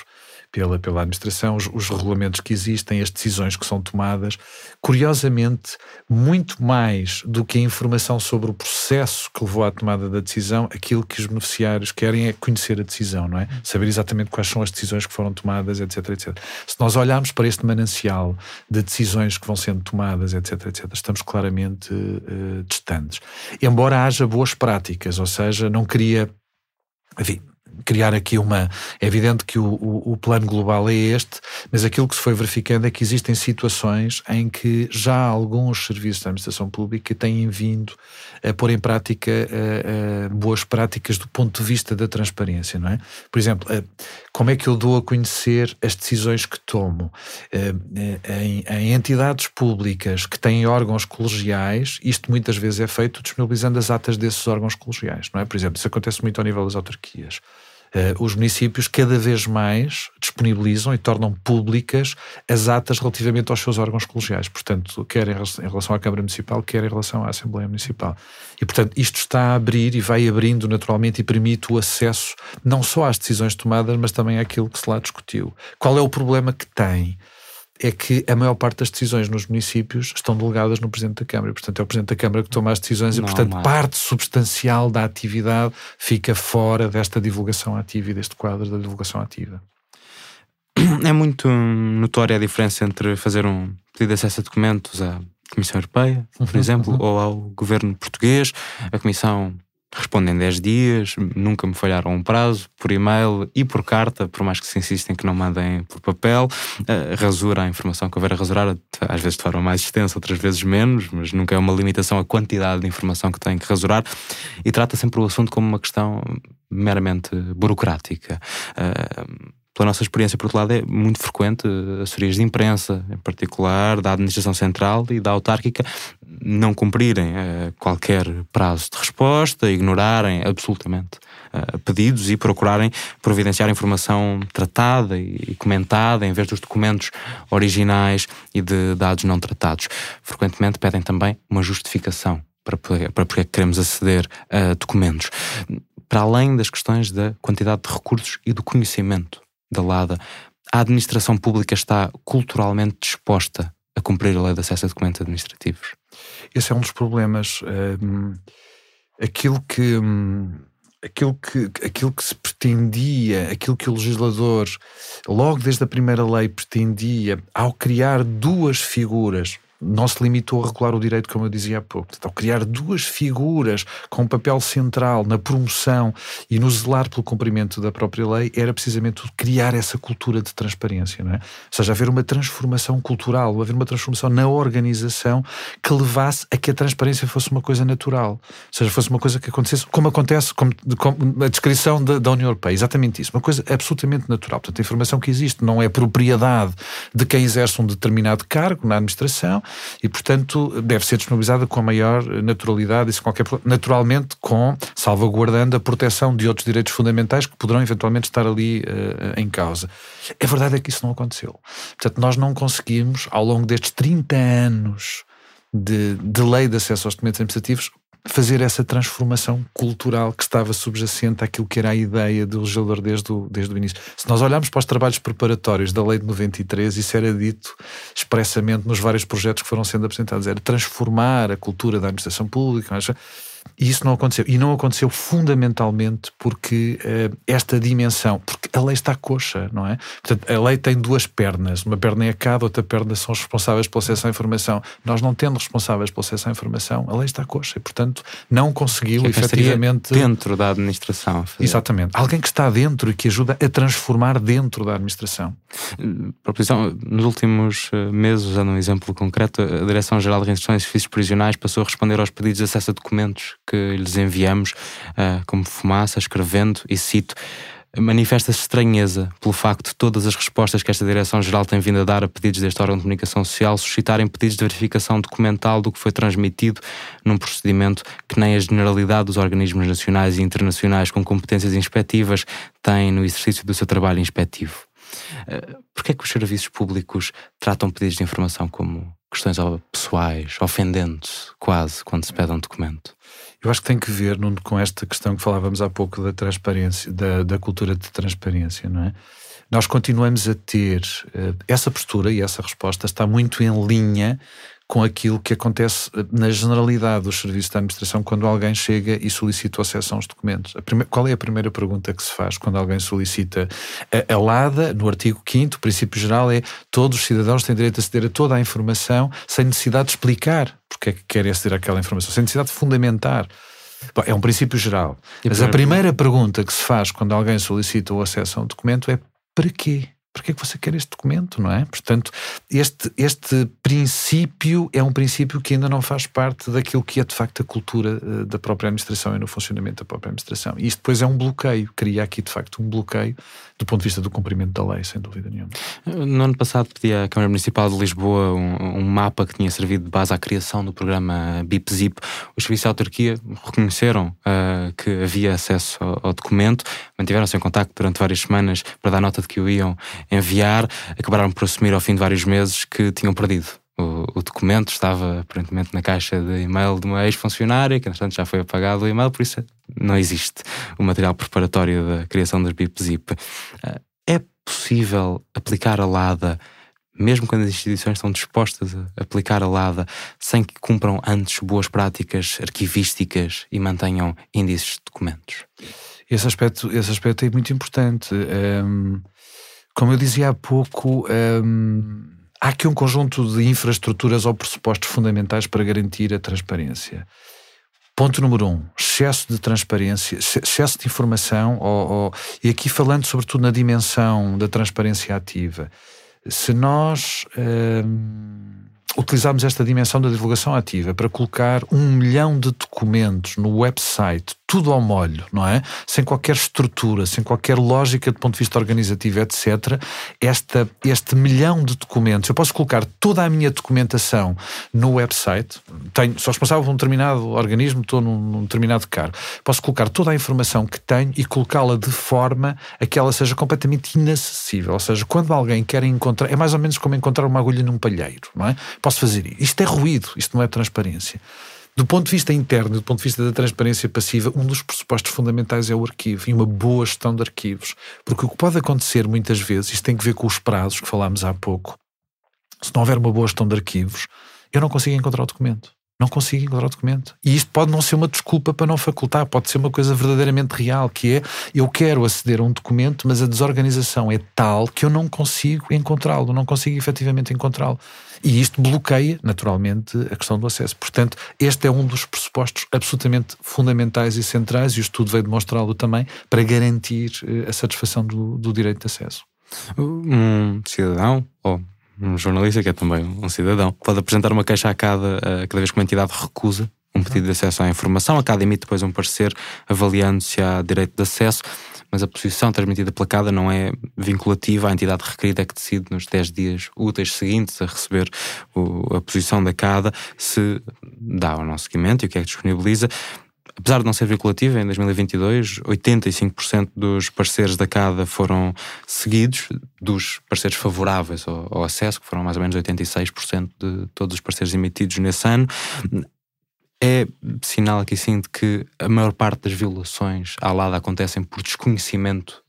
pela administração, os regulamentos que existem, as decisões que são tomadas. Curiosamente, muito mais do que a informação sobre o processo que levou à tomada da decisão, aquilo que os beneficiários querem é conhecer a decisão, não é? Saber exatamente quais são as decisões que foram tomadas, etc, etc. Se nós olharmos para este manancial de decisões que vão sendo tomadas, etc, etc, estamos claramente distantes. Embora haja boas práticas, ou seja, não queria, enfim, criar aqui É evidente que o plano global é este, mas aquilo que se foi verificando é que existem situações em que já alguns serviços da administração pública têm vindo a pôr em prática boas práticas do ponto de vista da transparência, não é? Por exemplo, como é que eu dou a conhecer as decisões que tomo? Em entidades públicas que têm órgãos colegiais, isto muitas vezes é feito disponibilizando as atas desses órgãos colegiais, não é? Por exemplo, isso acontece muito ao nível das autarquias. Os municípios cada vez mais disponibilizam e tornam públicas as atas relativamente aos seus órgãos colegiais, portanto, quer em relação à Câmara Municipal, quer em relação à Assembleia Municipal. E, portanto, isto está a abrir e vai abrindo naturalmente e permite o acesso não só às decisões tomadas, mas também àquilo que se lá discutiu. Qual é o problema que tem? É que a maior parte das decisões nos municípios estão delegadas no Presidente da Câmara. Portanto, é o Presidente da Câmara que toma as decisões e, portanto, parte substancial da atividade fica fora desta divulgação ativa e deste quadro da divulgação ativa. É muito notória a diferença entre fazer um pedido de acesso a documentos à Comissão Europeia, por exemplo, ou ao Governo português. A Comissão responde em 10 dias, nunca me falharam um prazo, por e-mail e por carta, por mais que se insistem que não mandem por papel. Rasura a informação que houver a rasurar, às vezes de forma mais extensa, outras vezes menos, mas nunca é uma limitação a quantidade de informação que tem que rasurar, e trata sempre o assunto como uma questão meramente burocrática. Pela nossa experiência, por outro lado, é muito frequente assessorias de imprensa, em particular da administração central e da autárquica, não cumprirem qualquer prazo de resposta, ignorarem absolutamente pedidos e procurarem providenciar informação tratada e comentada em vez dos documentos originais e de dados não tratados. Frequentemente pedem também uma justificação para porque queremos aceder a documentos. Para além das questões da quantidade de recursos e do conhecimento da LADA, a administração pública está culturalmente disposta a cumprir a lei de acesso a documentos administrativos? Esse é um dos problemas. Aquilo que se pretendia, aquilo que o legislador, logo desde a primeira lei, pretendia, ao criar duas figuras, não se limitou a regular o direito, como eu dizia há pouco. Portanto, ao criar duas figuras com um papel central na promoção e no zelar pelo cumprimento da própria lei, era precisamente criar essa cultura de transparência, não é? Ou seja, haver uma transformação cultural, haver uma transformação na organização que levasse a que a transparência fosse uma coisa natural. Ou seja, fosse uma coisa que acontecesse, como acontece, como a descrição da União Europeia, exatamente isso, uma coisa absolutamente natural. Portanto, a informação que existe não é propriedade de quem exerce um determinado cargo na administração, e, portanto, deve ser disponibilizada com a maior naturalidade, naturalmente salvaguardando a proteção de outros direitos fundamentais que poderão eventualmente estar ali em causa. A verdade é que isso não aconteceu. Portanto, nós não conseguimos, ao longo destes 30 anos de lei de acesso aos documentos administrativos, fazer essa transformação cultural que estava subjacente àquilo que era a ideia do legislador desde o início. Se nós olharmos para os trabalhos preparatórios da lei de 93, isso era dito expressamente nos vários projetos que foram sendo apresentados, era transformar a cultura da administração pública, e isso não aconteceu. E não aconteceu fundamentalmente porque esta dimensão, porque a lei está coxa, não é? Portanto, a lei tem duas pernas. Uma perna é a CAD, outra perna são os responsáveis pelo acesso à informação. Nós não tendo responsáveis pelo acesso à informação, a lei está coxa e, portanto, não conseguiu efetivamente... dentro da administração. Exatamente. Alguém que está dentro e que ajuda a transformar dentro da administração. Proposição, nos últimos meses, usando um exemplo concreto, a Direção-Geral de Reinserção e Serviços Prisionais passou a responder aos pedidos de acesso a documentos que lhes enviamos como fumaça, escrevendo, e cito: manifesta-se estranheza pelo facto de todas as respostas que esta Direção-Geral tem vindo a dar a pedidos deste órgão de comunicação social suscitarem pedidos de verificação documental do que foi transmitido num procedimento que nem a generalidade dos organismos nacionais e internacionais com competências inspectivas têm no exercício do seu trabalho inspectivo. Porquê é que os serviços públicos tratam pedidos de informação como questões pessoais, ofendendo-se quase quando se pede um documento? Eu acho que tem que ver, Nuno, com esta questão que falávamos há pouco da transparência, da cultura de transparência, não é? nós continuamos a ter essa postura, e essa resposta está muito em linha com aquilo que acontece na generalidade dos serviços da administração quando alguém chega e solicita o acesso aos documentos. Qual é a primeira pergunta que se faz quando alguém solicita a LADA? No artigo 5º, o princípio geral é: todos os cidadãos têm direito a aceder a toda a informação sem necessidade de explicar porque é que querem aceder àquela informação, sem necessidade de fundamentar. Bom, é um princípio geral. Mas a primeira pergunta que se faz quando alguém solicita o acesso a um documento é: para quê? Para que é que você quer este documento, não é? Portanto, este princípio é um princípio que ainda não faz parte daquilo que é de facto a cultura da própria administração e no funcionamento da própria administração. E isto depois é um bloqueio, cria aqui de facto um bloqueio do ponto de vista do cumprimento da lei, sem dúvida nenhuma. No ano passado pedi à Câmara Municipal de Lisboa um mapa que tinha servido de base à criação do programa BIP-ZIP. Os serviços de autarquia reconheceram que havia acesso ao documento, mantiveram-se em contacto durante várias semanas para dar nota de que o iam enviar, acabaram por assumir ao fim de vários meses que tinham perdido o documento. Estava aparentemente na caixa de e-mail de uma ex-funcionária, que entretanto já foi apagado o e-mail, por isso não existe o material preparatório da criação das BIP-ZIP. É possível aplicar a LADA, mesmo quando as instituições estão dispostas a aplicar a LADA, sem que cumpram antes boas práticas arquivísticas e mantenham índices de documentos? Esse aspecto é muito importante. Como eu dizia há pouco, há aqui um conjunto de infraestruturas ou pressupostos fundamentais para garantir a transparência. Ponto número 1, excesso de transparência, excesso de informação, e aqui falando sobretudo na dimensão da transparência ativa. Se nós utilizarmos esta dimensão da divulgação ativa para colocar 1 milhão de documentos no website, tudo ao molho, não é? Sem qualquer estrutura, sem qualquer lógica do ponto de vista organizativo, etc. Este 1 milhão de documentos, eu posso colocar toda a minha documentação no website, sou responsável por um determinado organismo, estou num determinado cargo, posso colocar toda a informação que tenho e colocá-la de forma a que ela seja completamente inacessível. Ou seja, quando alguém quer encontrar, é mais ou menos como encontrar uma agulha num palheiro, não é? Posso fazer isso. Isto é ruído, isto não é transparência. Do ponto de vista interno, do ponto de vista da transparência passiva, um dos pressupostos fundamentais é o arquivo e uma boa gestão de arquivos. Porque o que pode acontecer muitas vezes, isto tem que ver com os prazos que falámos há pouco, se não houver uma boa gestão de arquivos, eu não consigo encontrar o documento. Não consigo encontrar o documento. E isto pode não ser uma desculpa para não facultar, pode ser uma coisa verdadeiramente real, que é: eu quero aceder a um documento, mas a desorganização é tal que eu não consigo encontrá-lo, não consigo efetivamente encontrá-lo. E isto bloqueia, naturalmente, a questão do acesso. Portanto, este é um dos pressupostos absolutamente fundamentais e centrais, e o estudo veio demonstrá-lo também, para garantir a satisfação do direito de acesso. Um cidadão, ou um jornalista, que é também um cidadão, pode apresentar uma queixa cada vez que uma entidade recusa um pedido de acesso à informação. A CADA emite depois um parecer avaliando se há direito de acesso, mas a posição transmitida pela CADA não é vinculativa. A entidade requerida é que decide nos 10 dias úteis seguintes a receber a posição da CADA se dá ou não seguimento e o que é que disponibiliza. Apesar de não ser vinculativa, em 2022, 85% dos pareceres da CADA foram seguidos, dos pareceres favoráveis ao acesso, que foram mais ou menos 86% de todos os pareceres emitidos nesse ano. É sinal aqui sim de que a maior parte das violações à LADA acontecem por desconhecimento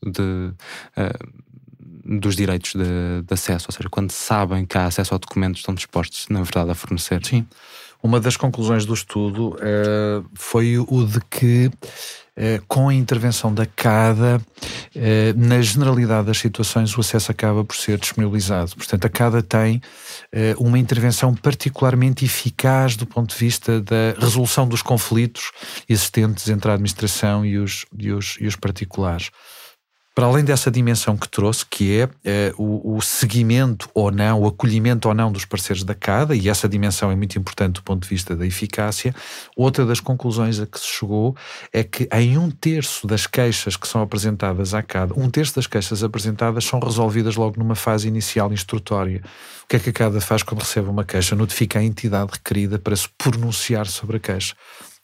dos direitos de acesso, ou seja, quando sabem que há acesso ao documento, estão dispostos, na verdade, a fornecer. Sim. Uma das conclusões do estudo foi o de que, com a intervenção da CADA, na generalidade das situações, o acesso acaba por ser disponibilizado. Portanto, a CADA tem uma intervenção particularmente eficaz do ponto de vista da resolução dos conflitos existentes entre a administração e os particulares. Para além dessa dimensão que trouxe, que é o seguimento ou não, o acolhimento ou não dos pareceres da CADA, e essa dimensão é muito importante do ponto de vista da eficácia, outra das conclusões a que se chegou é que em 1/3 das queixas que são apresentadas à CADA, 1/3 das queixas apresentadas são resolvidas logo numa fase inicial instrutória. O que é que a CADA faz quando recebe uma queixa? Notifica a entidade requerida para se pronunciar sobre a queixa.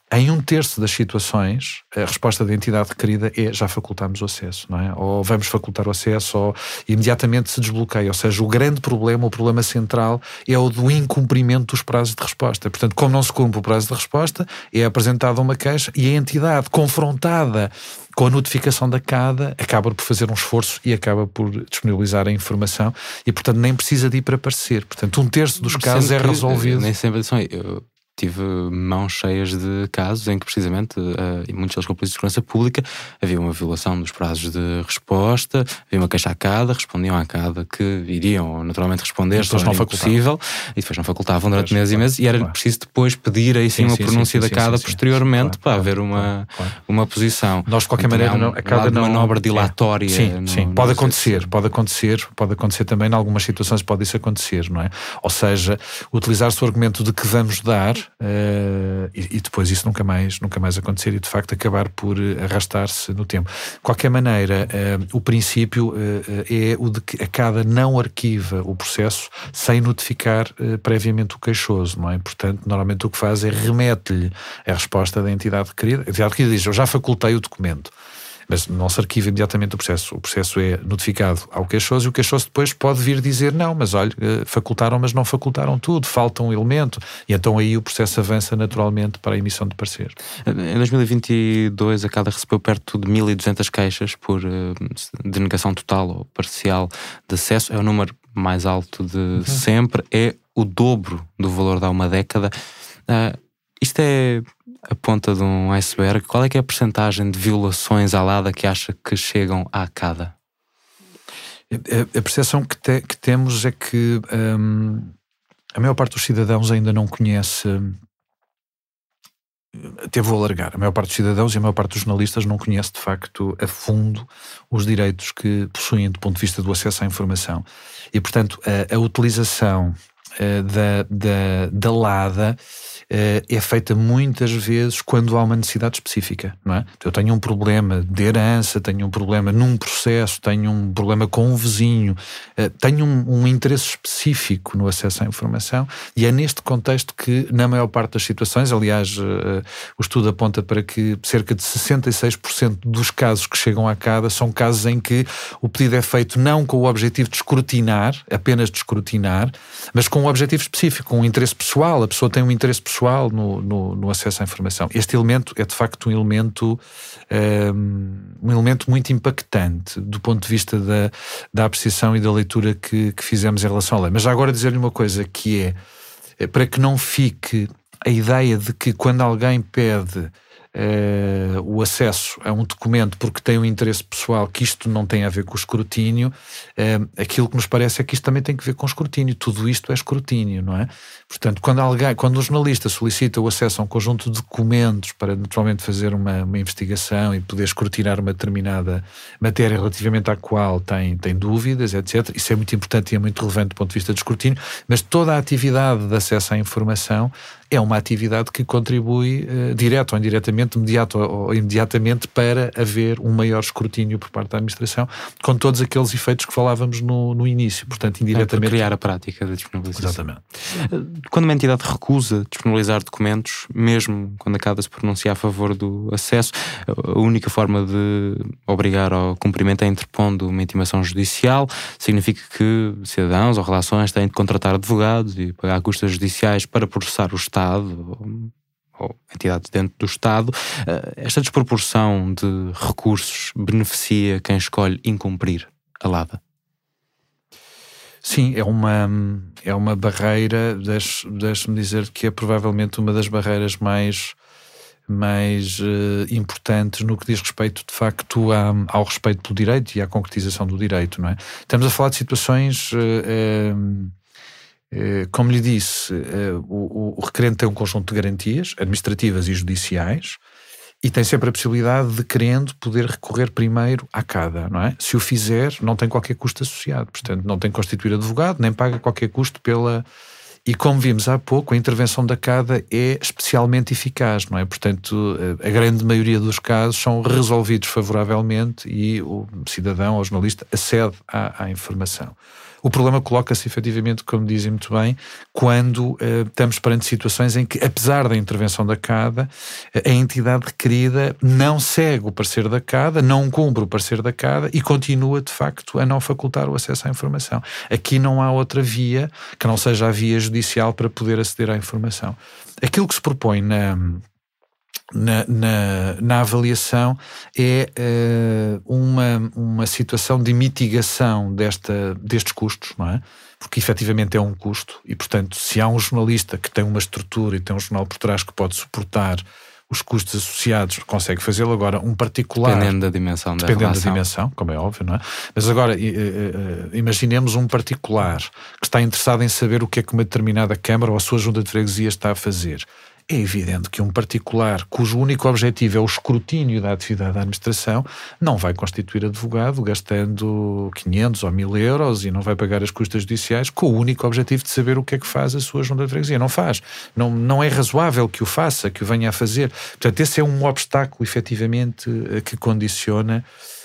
Em 1/3 das situações, a resposta da entidade requerida é já facultamos o acesso, não é? Ou vamos facultar o acesso, ou imediatamente se desbloqueia. Ou seja, o grande problema, o problema central, é o do incumprimento dos prazos de resposta. Portanto, como não se cumpre o prazo de resposta, é apresentada uma queixa e a entidade, confrontada com a notificação da CADA, acaba por fazer um esforço e acaba por disponibilizar a informação e, portanto, nem precisa de ir para parecer. Portanto, 1/3 dos casos é resolvido. Nem sempre eu tive mãos cheias de casos em que precisamente, e muitos deles com a Polícia de Segurança Pública, havia uma violação dos prazos de resposta, havia uma queixa à CADA, respondiam à CADA que iriam naturalmente responder, só era impossível, e depois não facultavam durante meses e meses, e era preciso depois pedir aí sim uma pronúncia da CADA posteriormente para haver uma posição. Nós, de qualquer maneira, a CADA não... manobra dilatória. Sim, pode acontecer também, em algumas situações pode isso acontecer, não é? Ou seja, utilizar-se o argumento de que vamos dar, e depois isso nunca mais acontecer e de facto acabar por arrastar-se no tempo. De qualquer maneira, o princípio é o de que a CADA não arquiva o processo sem notificar previamente o queixoso, não é? Portanto, normalmente o que faz é remete-lhe a resposta da entidade requerida. A entidade requerida diz: eu já facultei o documento. Mas não se arquiva imediatamente o processo. O processo é notificado ao queixoso e o queixoso depois pode vir dizer: não, mas olha, facultaram, mas não facultaram tudo, falta um elemento. E então aí o processo avança naturalmente para a emissão de parecer. Em 2022 a CADA recebeu perto de 1.200 queixas por denegação total ou parcial de acesso. É o número mais alto de sempre. É o dobro do valor de há uma década. Isto é a ponta de um iceberg. Qual é que é a percentagem de violações à LADA que acha que chegam à CADA? A percepção que temos é que a maior parte dos cidadãos ainda não conhece, até vou alargar, a maior parte dos cidadãos e a maior parte dos jornalistas não conhece de facto a fundo os direitos que possuem do ponto de vista do acesso à informação. E portanto a utilização da LADA é feita muitas vezes quando há uma necessidade específica, não é? Eu tenho um problema de herança, tenho um problema num processo, tenho um problema com um vizinho, tenho um interesse específico no acesso à informação e é neste contexto que, na maior parte das situações, aliás, o estudo aponta para que cerca de 66% dos casos que chegam à CADA são casos em que o pedido é feito não com o objetivo de escrutinar, apenas de escrutinar, mas com um objetivo específico, com um interesse pessoal. A pessoa tem um interesse pessoal no acesso à informação. Este elemento é de facto um elemento muito impactante do ponto de vista da apreciação e da leitura que fizemos em relação à lei. Mas já agora dizer-lhe uma coisa que é para que não fique a ideia de que quando alguém pede o acesso a um documento porque tem um interesse pessoal, que isto não tem a ver com o escrutínio, aquilo que nos parece é que isto também tem que ver com o escrutínio. Tudo isto é escrutínio, não é? Portanto, quando um jornalista solicita o acesso a um conjunto de documentos para naturalmente fazer uma investigação e poder escrutinar uma determinada matéria relativamente à qual tem dúvidas, etc., isso é muito importante e é muito relevante do ponto de vista do escrutínio, mas toda a atividade de acesso à informação é uma atividade que contribui direto ou indiretamente, imediato ou imediatamente, para haver um maior escrutínio por parte da administração, com todos aqueles efeitos que falávamos no início. Portanto, indiretamente... Para criar a prática da disponibilização. Exatamente. Quando uma entidade recusa disponibilizar documentos, mesmo quando a CADA se pronuncia a favor do acesso, a única forma de obrigar ao cumprimento é interpondo uma intimação judicial. Significa que cidadãos ou relações têm de contratar advogados e pagar custas judiciais para processar o Estado ou entidades dentro do Estado. Esta desproporção de recursos beneficia quem escolhe incumprir a LADA? Sim, é uma barreira, deixe-me dizer que é provavelmente uma das barreiras mais importantes no que diz respeito, de facto, ao respeito pelo direito e à concretização do direito, não é? Estamos a falar de situações... como lhe disse, o requerente tem um conjunto de garantias administrativas e judiciais e tem sempre a possibilidade de, querendo, poder recorrer primeiro à CADA, não é? Se o fizer, não tem qualquer custo associado, portanto não tem que constituir advogado, nem paga qualquer custo pela... E como vimos há pouco, a intervenção da CADA é especialmente eficaz, não é? Portanto, a grande maioria dos casos são resolvidos favoravelmente e o cidadão ou o jornalista acede à informação. O problema coloca-se efetivamente, como dizem muito bem, quando estamos perante situações em que, apesar da intervenção da CADA, a entidade requerida não segue o parecer da CADA, não cumpre o parecer da CADA e continua, de facto, a não facultar o acesso à informação. Aqui não há outra via que não seja a via judicial para poder aceder à informação. Aquilo que se propõe na avaliação é uma situação de mitigação destes custos, não é? Porque efetivamente é um custo e, portanto, se há um jornalista que tem uma estrutura e tem um jornal por trás que pode suportar os custos associados, consegue fazê-lo. Agora, um particular... Dependendo da dimensão da Dependendo relação. da dimensão, como é óbvio, não é? Mas agora, imaginemos um particular que está interessado em saber o que é que uma determinada Câmara ou a sua junta de freguesia está a fazer. É evidente que um particular cujo único objetivo é o escrutínio da atividade da administração não vai constituir advogado gastando 500 ou 1000 euros e não vai pagar as custas judiciais com o único objetivo de saber o que é que faz a sua junta de freguesia. Não faz. Não é razoável que o faça, que o venha a fazer. Portanto, esse é um obstáculo, efetivamente, que condiciona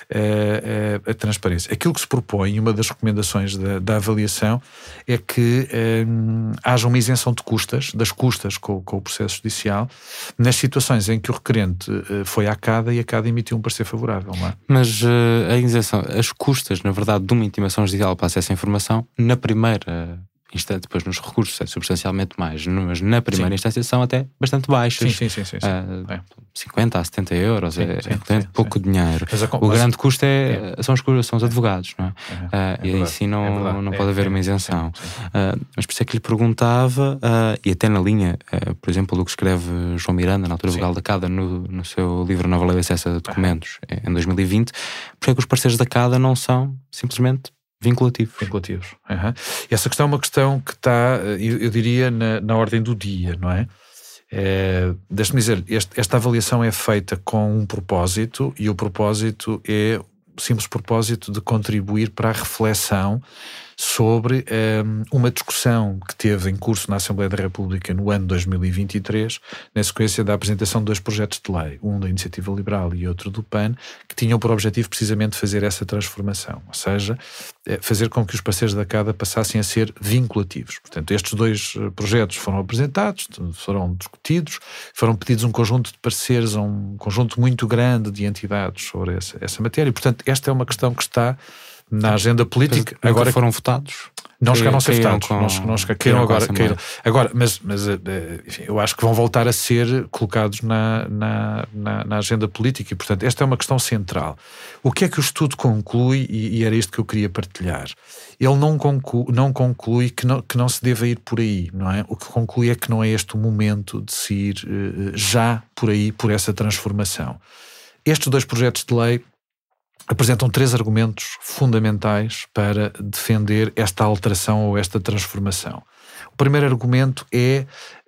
a transparência. Aquilo que se propõe, uma das recomendações da avaliação, é que haja uma isenção de custas, das custas com o processo judicial, nas situações em que o requerente foi à CADA e a CADA emitiu um parecer favorável, não é? Mas a isenção, as custas, na verdade, de uma intimação judicial para acesso à informação, na primeira instância, depois nos recursos é substancialmente mais, mas na primeira instância são até bastante baixas. Sim. 50 a 70 euros, é pouco dinheiro. O grande custo são os advogados, não é? E aí sim não pode haver uma isenção. Mas por isso é que lhe perguntava, e até na linha, por exemplo, do que escreve João Miranda, na altura vogal da CADA, no seu livro Nova Lei de Acesso a Documentos, em 2020, porque é que os parceiros da CADA não são simplesmente vinculativos. E essa questão é uma questão que está, eu diria, na ordem do dia, não é? Deixa-me dizer, esta avaliação é feita com um propósito, e o propósito é o simples propósito de contribuir para a reflexão sobre uma discussão que teve em curso na Assembleia da República no ano 2023, na sequência da apresentação de 2 projetos de lei, um da Iniciativa Liberal e outro do PAN, que tinham por objetivo precisamente fazer essa transformação, ou seja, fazer com que os parceiros da CADA passassem a ser vinculativos. Portanto, estes 2 projetos foram apresentados, foram discutidos, foram pedidos um conjunto de parceiros a um conjunto muito grande de entidades sobre essa matéria, e, portanto, esta é uma questão que está na agenda política. Agora foram votados? Não chegaram a ser votados. Não caíram agora. Agora, mas enfim, eu acho que vão voltar a ser colocados na agenda política e, portanto, esta é uma questão central. O que é que o estudo conclui, e era isto que eu queria partilhar? Ele não conclui que não se deva ir por aí, não é? O que conclui é que não é este o momento de se ir já por aí, por essa transformação. Estes 2 projetos de lei apresentam 3 argumentos fundamentais para defender esta alteração ou esta transformação. O primeiro argumento é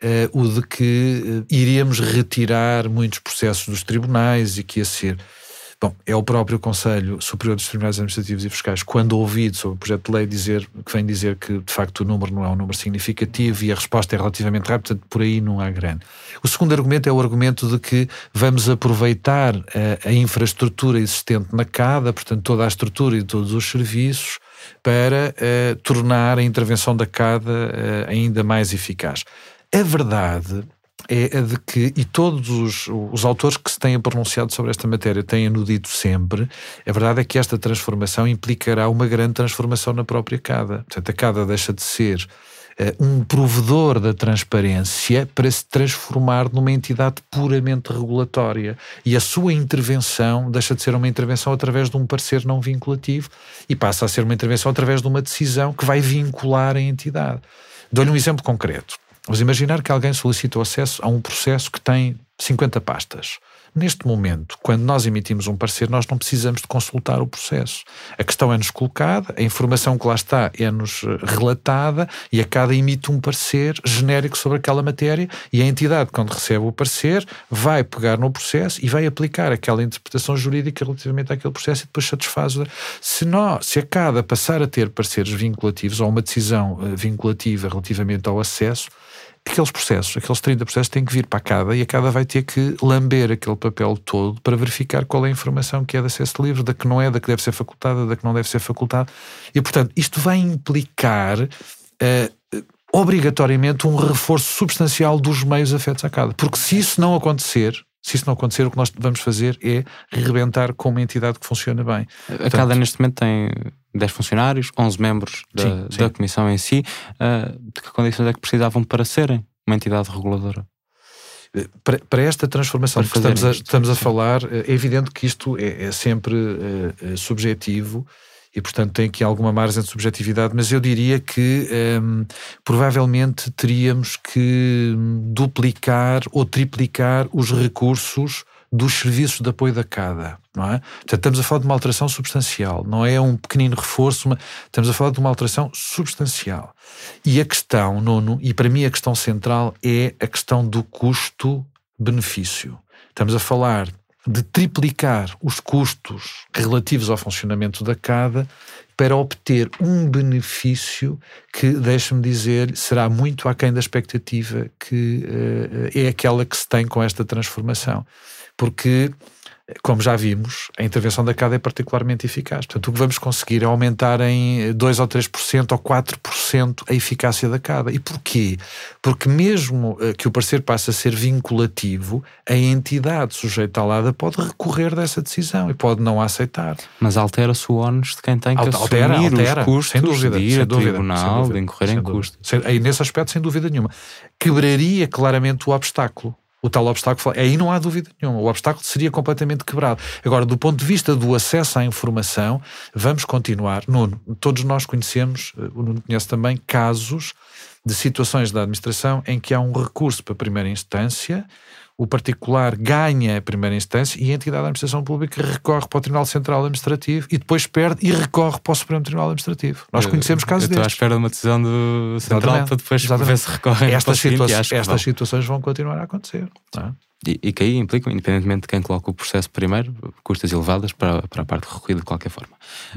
o de que iríamos retirar muitos processos dos tribunais e que ia ser... Bom, é o próprio Conselho Superior dos Tribunais Administrativos e Fiscais, quando ouvido sobre o projeto de lei, que vem dizer que, de facto, o número não é um número significativo e a resposta é relativamente rápida, portanto, por aí não há grande. O segundo argumento é o argumento de que vamos aproveitar a infraestrutura existente na CADA, portanto, toda a estrutura e todos os serviços, para tornar a intervenção da CADA ainda mais eficaz. A verdade é a de que, e todos os autores que se têm pronunciado sobre esta matéria têm-no dito sempre, a verdade é que esta transformação implicará uma grande transformação na própria CADA. Portanto, a CADA deixa de ser um provedor da transparência para se transformar numa entidade puramente regulatória. E a sua intervenção deixa de ser uma intervenção através de um parecer não vinculativo e passa a ser uma intervenção através de uma decisão que vai vincular a entidade. Dou-lhe um exemplo concreto. Vamos imaginar que alguém solicita o acesso a um processo que tem 50 pastas. neste momento, quando nós emitimos um parecer, nós não precisamos de consultar o processo. A questão é-nos colocada, a informação que lá está é-nos relatada e a CADA emite um parecer genérico sobre aquela matéria e a entidade, quando recebe o parecer, vai pegar no processo e vai aplicar aquela interpretação jurídica relativamente àquele processo e depois satisfaz. Se a CADA passar a ter pareceres vinculativos ou uma decisão vinculativa relativamente ao acesso, aqueles processos, aqueles 30 processos têm que vir para a CADA e a CADA vai ter que lamber aquele papel todo para verificar qual é a informação que é de acesso livre, da que não é, da que deve ser facultada, da que não deve ser facultada. E, portanto, isto vai implicar obrigatoriamente um reforço substancial dos meios afetos à CADA. Porque se isso não acontecer, o que nós vamos fazer é rebentar com uma entidade que funciona bem. A CADA neste momento tem 10 funcionários, 11 membros da comissão em si. De que condições é que precisavam para serem uma entidade reguladora? Para esta transformação que estamos a falar, é evidente que isto é sempre subjetivo e, portanto, tem aqui alguma margem de subjetividade, mas eu diria que provavelmente teríamos que duplicar ou triplicar os recursos dos serviços de apoio da CADA, não é? Portanto, estamos a falar de uma alteração substancial, não é um pequenino reforço, estamos a falar de uma alteração substancial. E a questão, Nuno, e para mim a questão central é a questão do custo-benefício. Estamos a falar de triplicar os custos relativos ao funcionamento da CADA para obter um benefício que, deixe-me dizer, será muito aquém da expectativa que é aquela que se tem com esta transformação. Porque, como já vimos, a intervenção da CADA é particularmente eficaz. Portanto, o que vamos conseguir é aumentar em 2 ou 3% ou 4% a eficácia da CADA. E porquê? Porque mesmo que o parecer passe a ser vinculativo, a entidade sujeita à LADA pode recorrer dessa decisão e pode não a aceitar. Mas altera-se o ónus de quem tem que assumir os custos sem dúvida, de ir a tribunal, de incorrer em custos. Aí, nesse aspecto, sem dúvida nenhuma. Quebraria claramente o obstáculo. O tal obstáculo, aí não há dúvida nenhuma, o obstáculo seria completamente quebrado. Agora, do ponto de vista do acesso à informação, vamos continuar. Nuno, todos nós conhecemos, o Nuno conhece também, casos de situações da administração em que há um recurso para a primeira instância, o particular ganha a primeira instância e a entidade da administração pública recorre para o Tribunal Central Administrativo e depois perde e recorre para o Supremo Tribunal Administrativo. Nós conhecemos casos destes. Estou à espera de uma decisão do Central para depois ver se recorrem. Estas situações vão continuar a acontecer. Não é? E que aí implicam, independentemente de quem coloca o processo primeiro, custas elevadas para a parte recorrida de qualquer forma.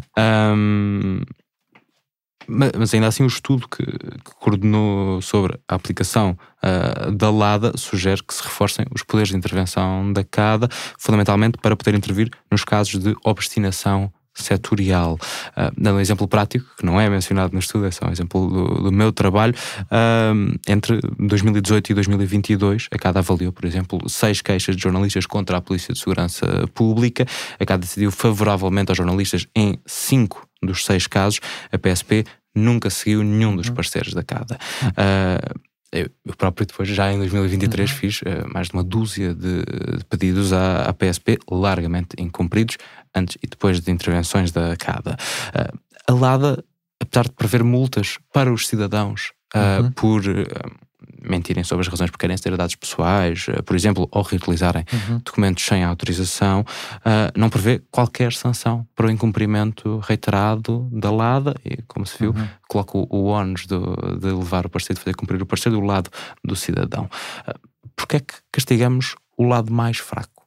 Mas ainda assim o estudo que coordenou sobre a aplicação da LADA sugere que se reforcem os poderes de intervenção da CADA, fundamentalmente para poder intervir nos casos de obstinação setorial. Dando um exemplo prático, que não é mencionado no estudo, é só um exemplo do meu trabalho, entre 2018 e 2022, a CADA avaliou, por exemplo, 6 queixas de jornalistas contra a Polícia de Segurança Pública. A CADA decidiu favoravelmente aos jornalistas em 5 dos 6 casos. A PSP nunca seguiu nenhum dos parceiros da CADA. Eu próprio depois, já em 2023, fiz mais de uma dúzia de pedidos à PSP, largamente incumpridos, antes e depois de intervenções da CADA. A LADA, apesar de prever multas para os cidadãos por mentirem sobre as razões por querem ter dados pessoais, por exemplo, ou reutilizarem documentos sem autorização, não prevê qualquer sanção para o incumprimento reiterado da LADA e, como se viu, coloca o ónus de levar o parecer, de fazer cumprir o parecer do lado do cidadão. Porquê é que castigamos o lado mais fraco?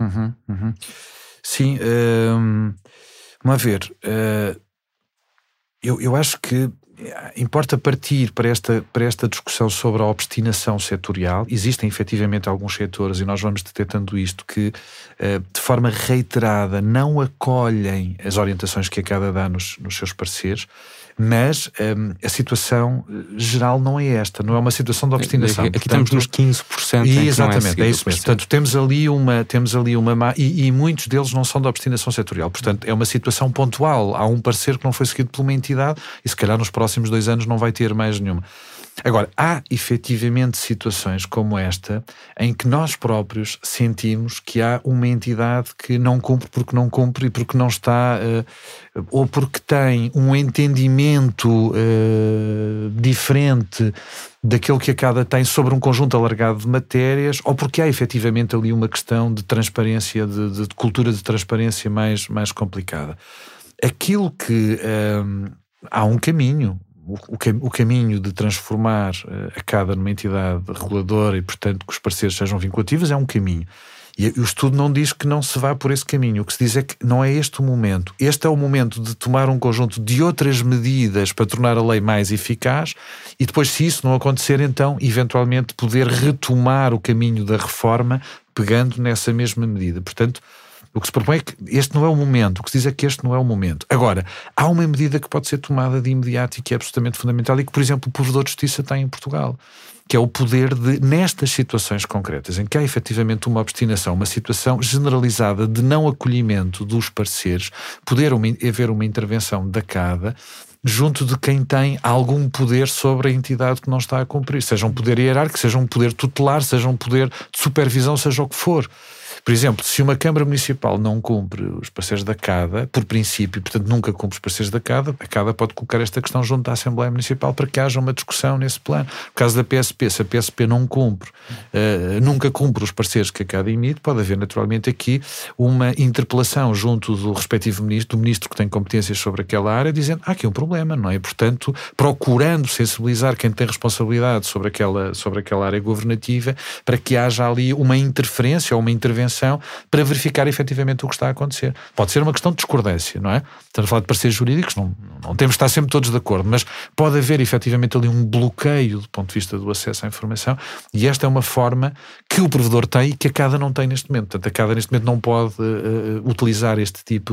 Sim, vamos ver. Eu acho que importa partir para esta discussão sobre a obstinação setorial. Existem efetivamente alguns setores, e nós vamos detectando isto, que de forma reiterada não acolhem as orientações que a CADA dá nos seus pareceres, mas a situação geral não é esta, não é uma situação de obstinação. Aqui estamos nos 15%. Exatamente, é isso mesmo. Portanto, temos ali uma e muitos deles não são de obstinação setorial. Portanto, é uma situação pontual. Há um parecer que não foi seguido por uma entidade e se calhar nos próximos 2 anos não vai ter mais nenhuma. Agora, há efetivamente situações como esta em que nós próprios sentimos que há uma entidade que não cumpre e porque não está, ou porque tem um entendimento diferente daquilo que a CADA tem sobre um conjunto alargado de matérias, ou porque há efetivamente ali uma questão de transparência, de cultura de transparência mais complicada. Aquilo que há um caminho, o caminho de transformar a CADA numa entidade reguladora e, portanto, que os pareceres sejam vinculativos, é um caminho. E o estudo não diz que não se vá por esse caminho. O que se diz é que não é este o momento. Este é o momento de tomar um conjunto de outras medidas para tornar a lei mais eficaz e depois, se isso não acontecer, então, eventualmente, poder retomar o caminho da reforma pegando nessa mesma medida. Portanto, o que se propõe é que este não é o momento. O que se diz é que este não é o momento. Agora, há uma medida que pode ser tomada de imediato e que é absolutamente fundamental e que, por exemplo, o Provedor de Justiça tem em Portugal, que é o poder de, nestas situações concretas, em que há efetivamente uma obstinação, uma situação generalizada de não acolhimento dos pareceres, poder haver uma intervenção da CADA junto de quem tem algum poder sobre a entidade que não está a cumprir, seja um poder hierárquico, seja um poder tutelar, seja um poder de supervisão, seja o que for. Por exemplo, se uma Câmara Municipal não cumpre os pareceres da CADA, por princípio, portanto nunca cumpre os pareceres da CADA, a CADA pode colocar esta questão junto da Assembleia Municipal para que haja uma discussão nesse plano. No caso da PSP, se a PSP não cumpre, nunca cumpre os pareceres que a CADA emite, pode haver naturalmente aqui uma interpelação junto do respectivo ministro, do ministro que tem competências sobre aquela área, dizendo há aqui um problema, não é? E, portanto, procurando sensibilizar quem tem responsabilidade sobre aquela área governativa para que haja ali uma interferência ou uma intervenção para verificar efetivamente o que está a acontecer. Pode ser uma questão de discordância, não é? Estamos a falar de pareceres jurídicos, não temos de estar sempre todos de acordo, mas pode haver efetivamente ali um bloqueio do ponto de vista do acesso à informação e esta é uma forma que o provedor tem e que a CADA não tem neste momento. Portanto, a CADA neste momento não pode utilizar este tipo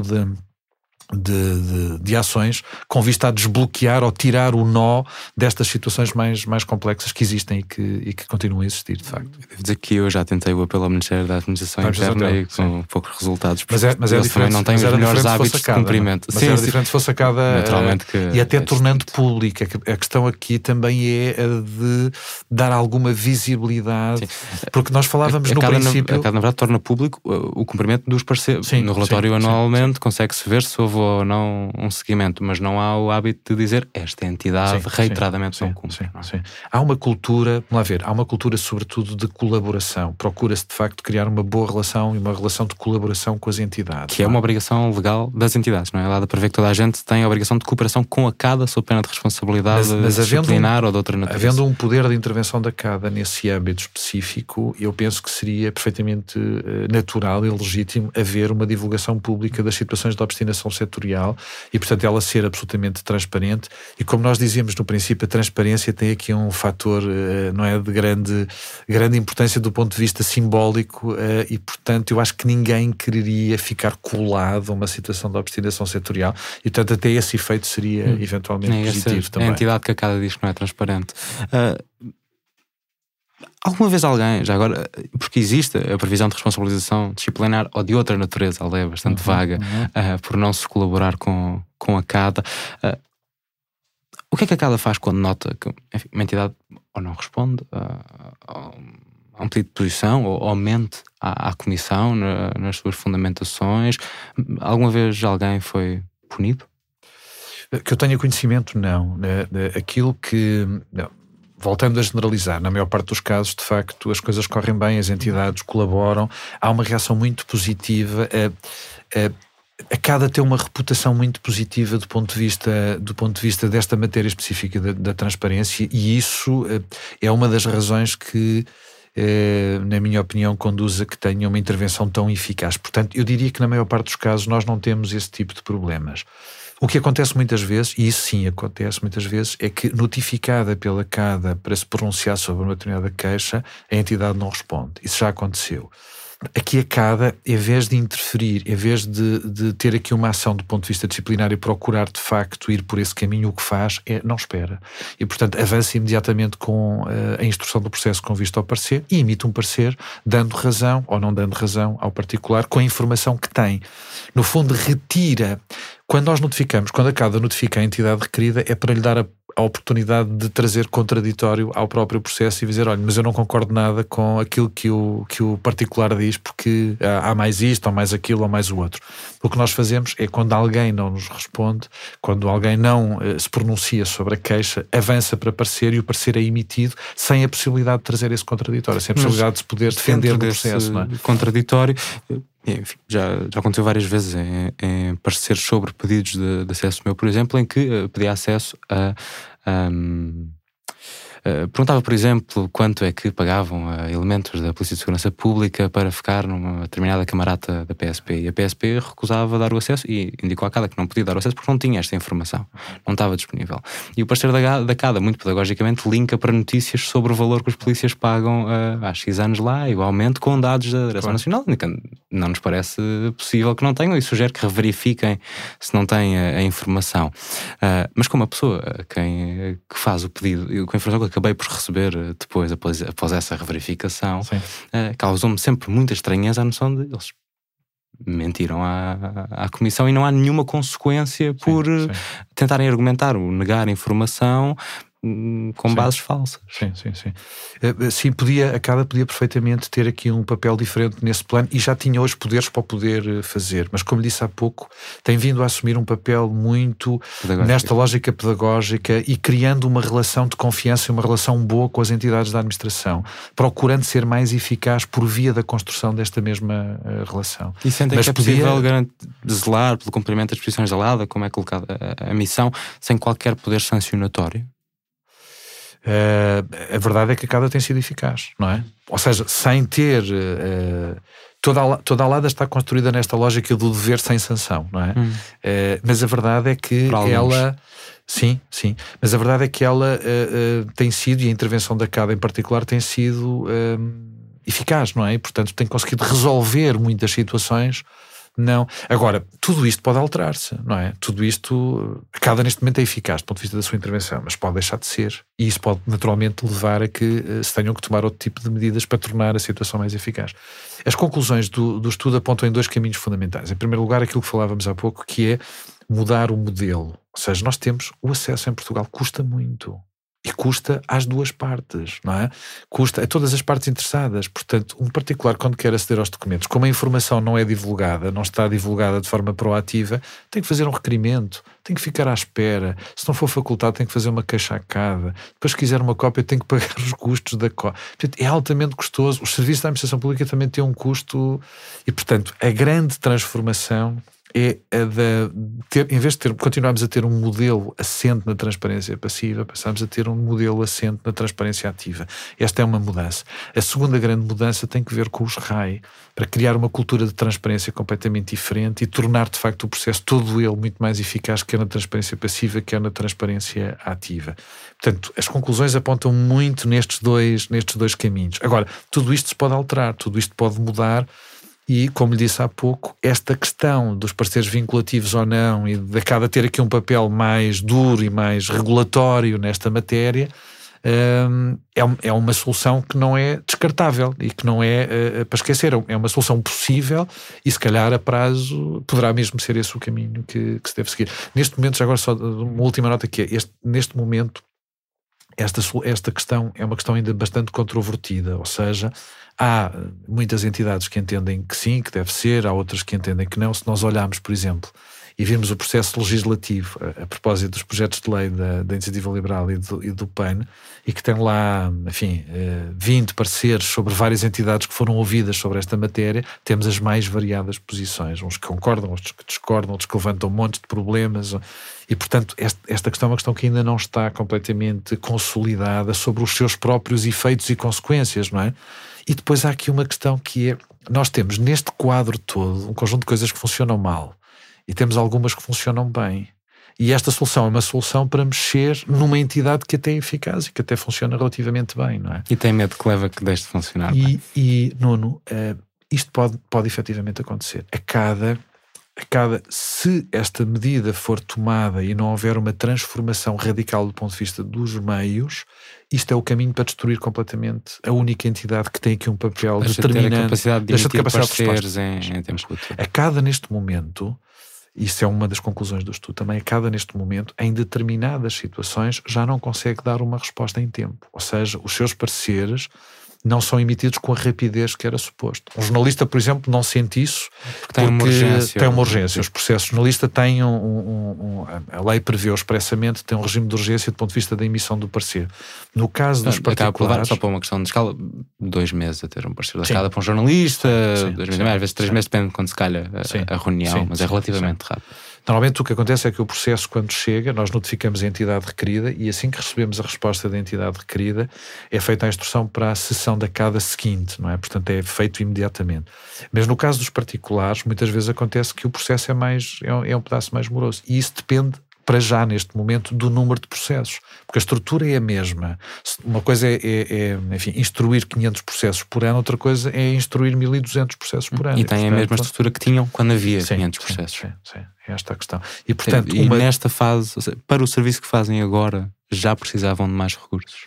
de ações com vista a desbloquear ou tirar o nó destas situações mais complexas que existem e que continuam a existir, de facto. Devo dizer que eu já tentei o apelo ao Ministério da Administração Interna e com poucos resultados. Mas é diferente, não tem os melhores hábitos de cumprimento. Mas era diferente se fosse a CADA, e até tornando pública. A questão aqui também é a de dar alguma visibilidade, porque nós falávamos no princípio... A CADA, na verdade, torna público o cumprimento dos pareceres. No relatório anualmente consegue-se ver se houve ou não um seguimento, mas não há o hábito de dizer esta entidade reiteradamente não cumpre. Há uma cultura, vamos lá ver, há uma cultura sobretudo de colaboração. Procura-se de facto criar uma boa relação e uma relação de colaboração com as entidades. Que é uma obrigação legal das entidades, não é? Lá de prever que toda a gente tem a obrigação de cooperação com a CADA sob pena de responsabilidade disciplinar ou de outra natureza. Havendo um poder de intervenção da CADA nesse âmbito específico, eu penso que seria perfeitamente natural e legítimo haver uma divulgação pública das situações de obstinação setorial e, portanto, ela ser absolutamente transparente. E como nós dizíamos no princípio, a transparência tem aqui um fator, não é, de grande importância do ponto de vista simbólico e, portanto, eu acho que ninguém quereria ficar colado a uma situação de obstinação setorial e, portanto, até esse efeito seria eventualmente positivo também. É a entidade que a CADA diz que não é transparente. Alguma vez alguém, já agora, porque existe a previsão de responsabilização disciplinar ou de outra natureza, a lei é bastante vaga, por não se colaborar com a CADA, o que é que a CADA faz quando nota que, enfim, uma entidade ou não responde a um pedido de posição ou mente à Comissão nas suas fundamentações? Alguma vez alguém foi punido? Que eu tenha conhecimento, não. Aquilo que... Não. Voltando a generalizar, na maior parte dos casos, de facto, as coisas correm bem, as entidades colaboram, há uma reação muito positiva, a CADA tem uma reputação muito positiva do ponto de vista desta matéria específica da transparência e isso é uma das razões que, na minha opinião, conduz a que tenha uma intervenção tão eficaz. Portanto, eu diria que na maior parte dos casos nós não temos esse tipo de problemas. O que acontece muitas vezes, e isso sim acontece muitas vezes, é que notificada pela CADA para se pronunciar sobre uma determinada queixa, a entidade não responde. Isso já aconteceu. Aqui a CADA, em vez de interferir, em vez de ter aqui uma ação do ponto de vista disciplinar e procurar de facto ir por esse caminho, o que faz é não espera. E portanto avança imediatamente com a instrução do processo com vista ao parecer e emite um parecer dando razão ou não dando razão ao particular com a informação que tem. No fundo retira, quando nós notificamos, quando a CADA notifica a entidade requerida é para lhe dar a oportunidade de trazer contraditório ao próprio processo e dizer, olha, mas eu não concordo nada com aquilo que o particular diz, porque há mais isto, ou mais aquilo, ou mais o outro. O que nós fazemos é, quando alguém não nos responde, quando alguém não se pronuncia sobre a queixa, avança para parecer, e o parecer é emitido sem a possibilidade de trazer esse contraditório, sem a possibilidade de se poder defender no processo. Não é? Contraditório, enfim, já aconteceu várias vezes em pareceres sobre pedidos de acesso meu, por exemplo, em que pedia acesso a perguntava, por exemplo, quanto é que pagavam a elementos da Polícia de Segurança Pública para ficar numa determinada camarata da PSP, e a PSP recusava dar o acesso e indicou à CADA que não podia dar o acesso porque não tinha esta informação, não estava disponível. E o parceiro da CADA, muito pedagogicamente, linka para notícias sobre o valor que os polícias pagam há X anos lá, igualmente com dados da Direção Nacional. Não nos parece possível que não tenham, e sugere que reverifiquem se não têm a informação. Mas como a pessoa que faz o pedido, com a informação que acabei por receber depois, após essa reverificação, causou-me sempre muita estranheza a noção de eles mentiram à Comissão, e não há nenhuma consequência por tentarem argumentar ou negar informação com bases falsas. Sim, a CADA podia perfeitamente ter aqui um papel diferente nesse plano, e já tinha hoje poderes para o poder fazer, mas como disse há pouco, tem vindo a assumir um papel muito nesta lógica pedagógica e criando uma relação de confiança e uma relação boa com as entidades da administração, procurando ser mais eficaz por via da construção desta mesma relação. E sentem que é possível zelar pelo cumprimento das disposições da LADA, como é colocada a missão, sem qualquer poder sancionatório? A verdade é que a CADA tem sido eficaz, não é? Ou seja, sem ter... Toda a LADA está construída nesta lógica do dever sem sanção, não é? Mas a verdade é que ela... Sim, mas a verdade é que ela tem sido, e a intervenção da CADA em particular tem sido eficaz, não é? E, portanto, tem conseguido resolver muitas situações. Não. Agora, tudo isto pode alterar-se, não é? Tudo isto, a CADA neste momento é eficaz do ponto de vista da sua intervenção, mas pode deixar de ser. E isso pode naturalmente levar a que se tenham que tomar outro tipo de medidas para tornar a situação mais eficaz. As conclusões do estudo apontam em dois caminhos fundamentais. Em primeiro lugar, aquilo que falávamos há pouco, que é mudar o modelo. Ou seja, nós temos o acesso em Portugal, custa muito. E custa às duas partes, não é? Custa a todas as partes interessadas. Portanto, um particular, quando quer aceder aos documentos, como a informação não é divulgada, não está divulgada de forma proativa, tem que fazer um requerimento, tem que ficar à espera. Se não for facultado, tem que fazer uma queixa à CADA. Depois, se quiser uma cópia, tem que pagar os custos da cópia. Portanto, é altamente custoso. Os serviços da administração pública também têm um custo. E, portanto, a grande transformação é a em vez de continuarmos a ter um modelo assente na transparência passiva, passamos a ter um modelo assente na transparência ativa. Esta é uma mudança. A segunda grande mudança tem que ver com os RAI, para criar uma cultura de transparência completamente diferente e tornar, de facto, o processo todo ele muito mais eficaz, quer na transparência passiva, quer na transparência ativa. Portanto, as conclusões apontam muito nestes dois caminhos. Agora, tudo isto se pode alterar, tudo isto pode mudar. E, como lhe disse há pouco, esta questão dos parceiros vinculativos ou não, e de cada ter aqui um papel mais duro e mais regulatório nesta matéria, é uma solução que não é descartável e que não é para esquecer. É uma solução possível e, se calhar, a prazo poderá mesmo ser esse o caminho que se deve seguir. Neste momento, já agora só uma última nota, que é, neste momento, esta questão é uma questão ainda bastante controvertida, ou seja, há muitas entidades que entendem que sim, que deve ser, há outras que entendem que não. Se nós olharmos, por exemplo, e virmos o processo legislativo a propósito dos projetos de lei da Iniciativa Liberal e do PAN, e que tem lá, enfim, 20 pareceres sobre várias entidades que foram ouvidas sobre esta matéria, temos as mais variadas posições, uns que concordam, outros que discordam, outros que levantam um monte de problemas. E, portanto, esta questão é uma questão que ainda não está completamente consolidada sobre os seus próprios efeitos e consequências, não é? E depois há aqui uma questão que é, nós temos neste quadro todo um conjunto de coisas que funcionam mal e temos algumas que funcionam bem. E esta solução é uma solução para mexer numa entidade que até é eficaz e que até funciona relativamente bem, não é? E tem medo que leva que deixe de funcionar. E Nuno, isto pode efetivamente acontecer. A cada, se esta medida for tomada e não houver uma transformação radical do ponto de vista dos meios, isto é o caminho para destruir completamente a única entidade que tem aqui um papel determinante. Deixa de ter a capacidade de emitir pareceres em tempo útil. A CADA, neste momento, isso é uma das conclusões do estudo também, a CADA neste momento, em determinadas situações, já não consegue dar uma resposta em tempo. Ou seja, os seus pareceres não são emitidos com a rapidez que era suposto. Um jornalista, por exemplo, não sente isso porque tem uma urgência. Os processos. O jornalista tem a lei prevê expressamente, tem um regime de urgência do ponto de vista da emissão do parecer. No caso dos particulares... Só para uma questão de escala, 2 meses a ter um parecer da escala para um jornalista, 2 meses, às vezes 3 meses, depende de quando se calha a reunião, mas é relativamente rápido. Normalmente o que acontece é que o processo, quando chega, nós notificamos a entidade requerida e assim que recebemos a resposta da entidade requerida, é feita a instrução para a sessão da CADA seguinte, não é? Portanto, é feito imediatamente. Mas no caso dos particulares, muitas vezes acontece que o processo é um pedaço mais moroso. E isso depende, para já, neste momento, do número de processos. Porque a estrutura é a mesma. Uma coisa enfim, instruir 500 processos por ano, outra coisa é instruir 1200 processos por ano. E tem a mesma estrutura que tinham quando havia 500 processos. Sim. É esta a questão. E, portanto, nesta fase, para o serviço que fazem agora, já precisavam de mais recursos?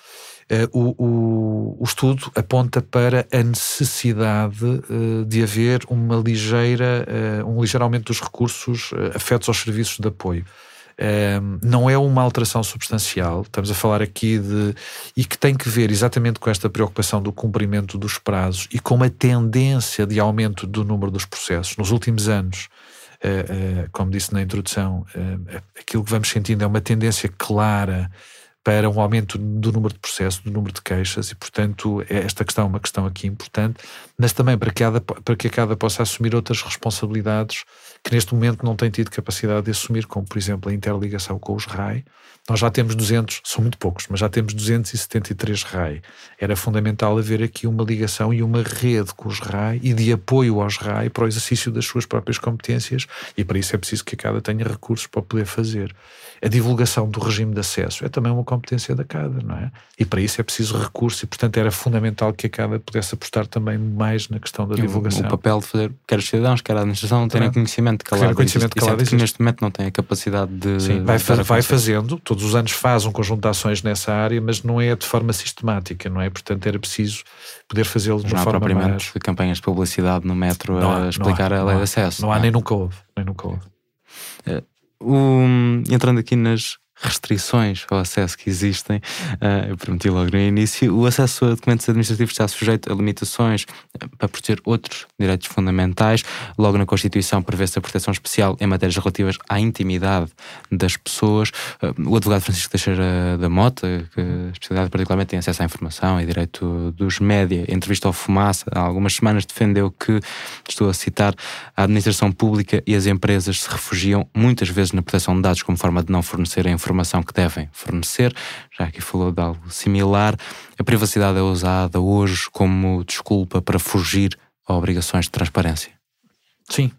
O estudo aponta para a necessidade de haver um ligeiro aumento dos recursos afetos aos serviços de apoio. Não é uma alteração substancial, estamos a falar aqui e que tem que ver exatamente com esta preocupação do cumprimento dos prazos e com uma tendência de aumento do número dos processos. Nos últimos anos, como disse na introdução, aquilo que vamos sentindo é uma tendência clara para um aumento do número de processos, do número de queixas, e portanto esta questão é uma questão aqui importante, mas também para que a CADA possa assumir outras responsabilidades que neste momento não tem tido capacidade de assumir, como por exemplo a interligação com os RAI. Nós já temos 200, são muito poucos, mas já temos 273 RAI. Era fundamental haver aqui uma ligação e uma rede com os RAI e de apoio aos RAI para o exercício das suas próprias competências, e para isso é preciso que a CADA tenha recursos para poder fazer. A divulgação do regime de acesso é também uma competência da CADA, não é? E para isso é preciso recurso e, portanto, era fundamental que a CADA pudesse apostar também mais na questão da divulgação. O papel de fazer, quer os cidadãos, quer a administração, terem conhecimento de calado. Que neste momento não tem a capacidade de... Sim, vai fazendo, todos os anos faz um conjunto de ações nessa área, mas não é de forma sistemática, não é? Portanto, era preciso poder fazê-lo de uma forma mais... Não há propriamente campanhas de publicidade no metro a explicar a lei de acesso. Não há, nem nunca houve. Entrando aqui nas restrições ao acesso que existem, eu prometi logo no início, o acesso a documentos administrativos está sujeito a limitações para proteger outros direitos fundamentais. Logo na Constituição prevê-se a proteção especial em matérias relativas à intimidade das pessoas. O advogado Francisco Teixeira da Mota, que a especialidade particularmente tem acesso à informação e direito dos média, em entrevista ao Fumaça, há algumas semanas defendeu que, estou a citar, a administração pública e as empresas se refugiam muitas vezes na proteção de dados como forma de não fornecer a informação que devem fornecer. Já aqui falou de algo similar. A privacidade é usada hoje como desculpa para fugir a obrigações de transparência. Sim.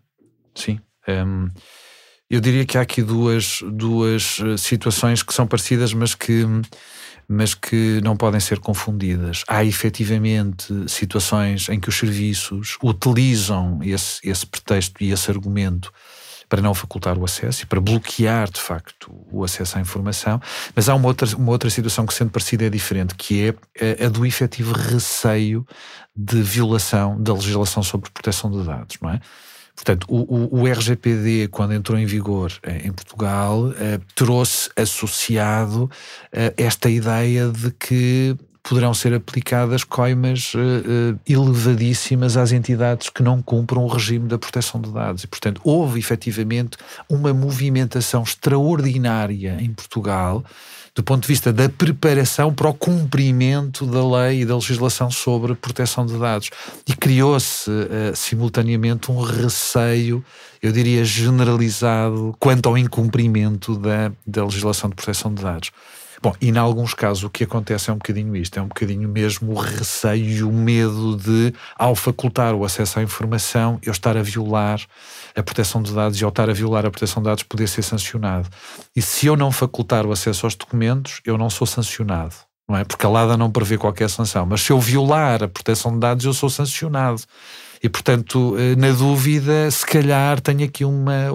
Eu diria que há aqui duas situações que são parecidas, mas que não podem ser confundidas. Há efetivamente situações em que os serviços utilizam esse pretexto e esse argumento para não facultar o acesso e para bloquear, de facto, o acesso à informação, mas há uma outra situação que, sendo parecida, é diferente, que é a do efetivo receio de violação da legislação sobre proteção de dados, não é? Portanto, o RGPD, quando entrou em vigor em Portugal, trouxe associado esta ideia de que poderão ser aplicadas coimas elevadíssimas às entidades que não cumpram o regime da proteção de dados. E, portanto, houve efetivamente uma movimentação extraordinária em Portugal do ponto de vista da preparação para o cumprimento da lei e da legislação sobre proteção de dados. E criou-se simultaneamente um receio, eu diria generalizado, quanto ao incumprimento da legislação de proteção de dados. Bom, e em alguns casos o que acontece é um bocadinho isto, é um bocadinho mesmo o receio e o medo de, ao facultar o acesso à informação, eu estar a violar a proteção de dados e, ao estar a violar a proteção de dados, poder ser sancionado. E se eu não facultar o acesso aos documentos, eu não sou sancionado, não é? Porque a LADA não prevê qualquer sanção, mas se eu violar a proteção de dados, eu sou sancionado. E, portanto, na dúvida, se calhar tenho aqui uma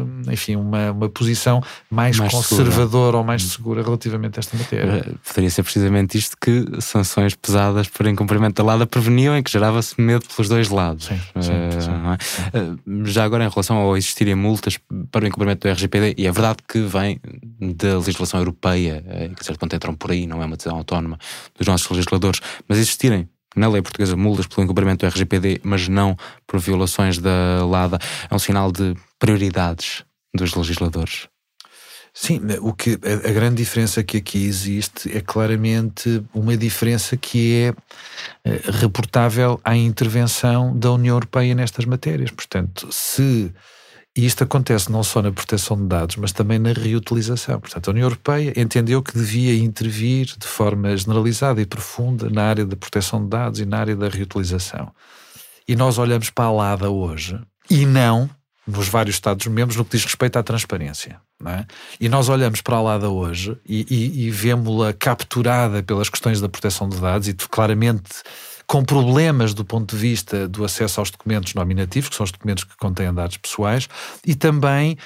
posição mais conservadora segura, ou mais segura relativamente a esta matéria. Poderia ser precisamente isto que sanções pesadas por incumprimento da LADA preveniam e que gerava-se medo pelos dois lados. Sim. Não é? Já agora, em relação ao existirem multas para o incumprimento do RGPD, e é verdade que vem da legislação europeia, que a certo ponto entram por aí, não é uma decisão autónoma dos nossos legisladores, mas existirem na lei portuguesa multas pelo incumprimento do RGPD, mas não por violações da LADA, é um sinal de prioridades dos legisladores. Sim, a grande diferença que aqui existe é claramente uma diferença que é reportável à intervenção da União Europeia nestas matérias. Portanto, e isto acontece não só na proteção de dados, mas também na reutilização. Portanto, a União Europeia entendeu que devia intervir de forma generalizada e profunda na área da proteção de dados e na área da reutilização. E nós olhamos para a LADA hoje, e não nos vários Estados-membros, no que diz respeito à transparência. Não é? E nós olhamos para a LADA hoje e vemos-la capturada pelas questões da proteção de dados e claramente com problemas do ponto de vista do acesso aos documentos nominativos, que são os documentos que contêm dados pessoais, e também,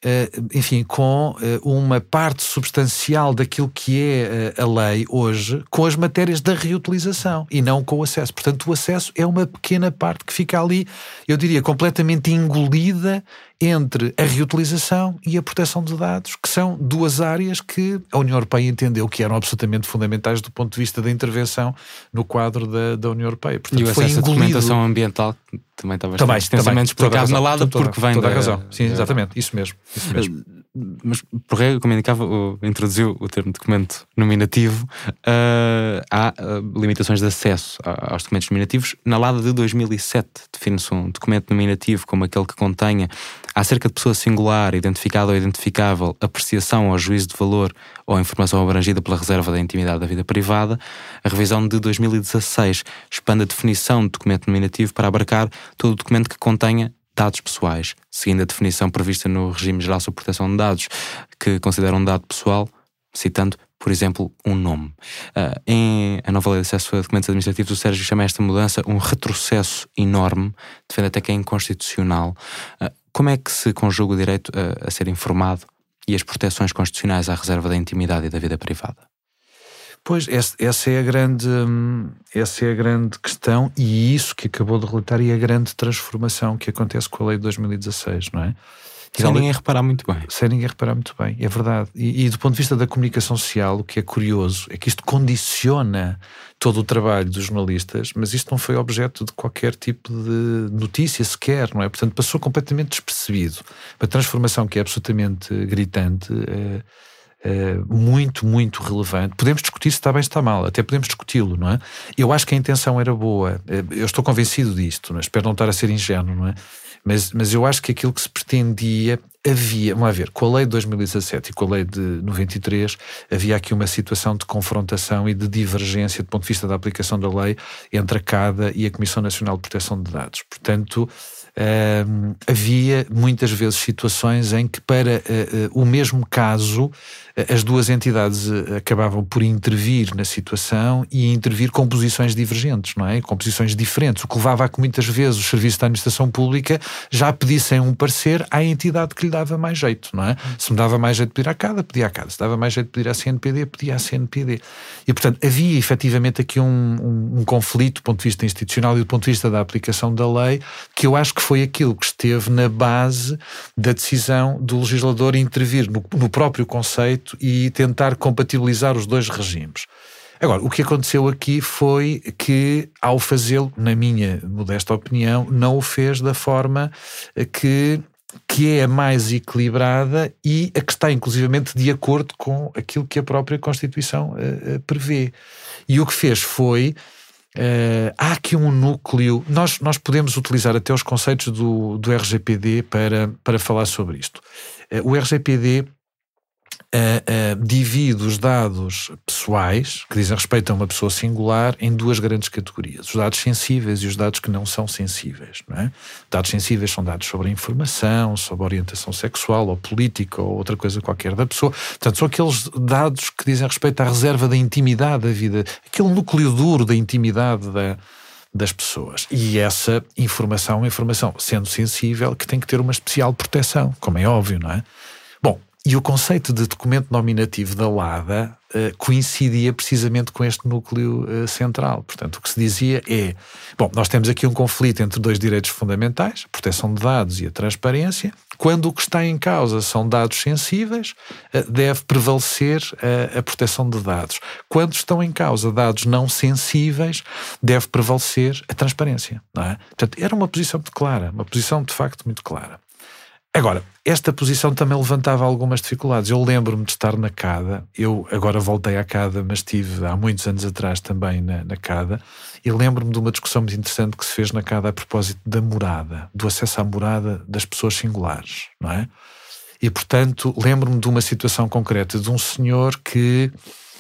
com uma parte substancial daquilo que é a lei hoje, com as matérias da reutilização e não com o acesso. Portanto, o acesso é uma pequena parte que fica ali, eu diria, completamente engolida entre a reutilização e a proteção de dados, que são duas áreas que a União Europeia entendeu que eram absolutamente fundamentais do ponto de vista da intervenção no quadro da União Europeia. Portanto, e o acesso à documentação ambiental também está bastante extensamente explicado na LADA, porque vem toda a razão. Sim, exatamente, isso mesmo. Mas, por regra, como indicava, introduziu o termo documento nominativo, há limitações de acesso aos documentos nominativos. Na LADA de 2007 define-se um documento nominativo como aquele que contenha, acerca de pessoa singular, identificada ou identificável, apreciação ou juízo de valor ou informação abrangida pela reserva da intimidade da vida privada. A revisão de 2016 expande a definição de documento nominativo para abarcar todo o documento que contenha dados pessoais, seguindo a definição prevista no Regime Geral sobre Proteção de Dados, que considera um dado pessoal, citando, por exemplo, um nome. Em a nova Lei de Acesso a Documentos Administrativos, o Sérgio chama esta mudança um retrocesso enorme, defende até que é inconstitucional. Como é que se conjuga o direito a ser informado e as proteções constitucionais à reserva da intimidade e da vida privada? Pois, essa é a grande questão, e isso que acabou de relatar é a grande transformação que acontece com a lei de 2016, não é? Sem ninguém reparar muito bem. Sem ninguém reparar muito bem, é verdade. E do ponto de vista da comunicação social, o que é curioso é que isto condiciona todo o trabalho dos jornalistas, mas isto não foi objeto de qualquer tipo de notícia sequer, não é? Portanto, passou completamente despercebido. Uma transformação que é absolutamente gritante, muito, muito relevante. Podemos discutir se está bem, se está mal, até podemos discuti-lo, não é? Eu acho que a intenção era boa, eu estou convencido disto, não é? Espero não estar a ser ingênuo, não é? Mas eu acho que aquilo que se pretendia, vamos lá ver, com a lei de 2017 e com a lei de 93, havia aqui uma situação de confrontação e de divergência do ponto de vista da aplicação da lei entre a CADA e a Comissão Nacional de Proteção de Dados. Portanto, havia muitas vezes situações em que para o mesmo caso as duas entidades acabavam por intervir na situação e intervir com posições divergentes, não é? Com posições diferentes, o que levava a que muitas vezes os serviços da administração pública já pedissem um parecer à entidade que lhe dava mais jeito, não é? Se me dava mais jeito de pedir à CADA, pedia à CADA. Se dava mais jeito de pedir à CNPD, pedia à CNPD. E, portanto, havia efetivamente aqui um conflito do ponto de vista institucional e do ponto de vista da aplicação da lei, que eu acho que foi aquilo que esteve na base da decisão do legislador intervir no próprio conceito e tentar compatibilizar os dois regimes. Agora, o que aconteceu aqui foi que, ao fazê-lo, na minha modesta opinião, não o fez da forma que é a mais equilibrada e a que está inclusivamente de acordo com aquilo que a própria Constituição prevê. E o que fez foi... há aqui um núcleo, nós podemos utilizar até os conceitos do RGPD para falar sobre isto. O RGPD divide os dados pessoais, que dizem respeito a uma pessoa singular, em duas grandes categorias: os dados sensíveis e os dados que não são sensíveis, não é? Dados sensíveis são dados sobre a informação, sobre a orientação sexual ou política ou outra coisa qualquer da pessoa. Portanto, são aqueles dados que dizem respeito à reserva da intimidade da vida, aquele núcleo duro da intimidade das pessoas. E essa informação é uma informação, sendo sensível, que tem que ter uma especial proteção, como é óbvio, não é? Bom, e o conceito de documento nominativo da LADA coincidia precisamente com este núcleo central. Portanto, o que se dizia é, bom, nós temos aqui um conflito entre dois direitos fundamentais, a proteção de dados e a transparência. Quando o que está em causa são dados sensíveis, deve prevalecer a proteção de dados. Quando estão em causa dados não sensíveis, deve prevalecer a transparência, não é? Portanto, era uma posição muito clara, uma posição de facto muito clara. Agora, esta posição também levantava algumas dificuldades. Eu lembro-me de estar na CADA, eu agora voltei à CADA, mas estive há muitos anos atrás também na CADA, e lembro-me de uma discussão muito interessante que se fez na CADA a propósito da morada, do acesso à morada das pessoas singulares, não é? E, portanto, lembro-me de uma situação concreta de um senhor que,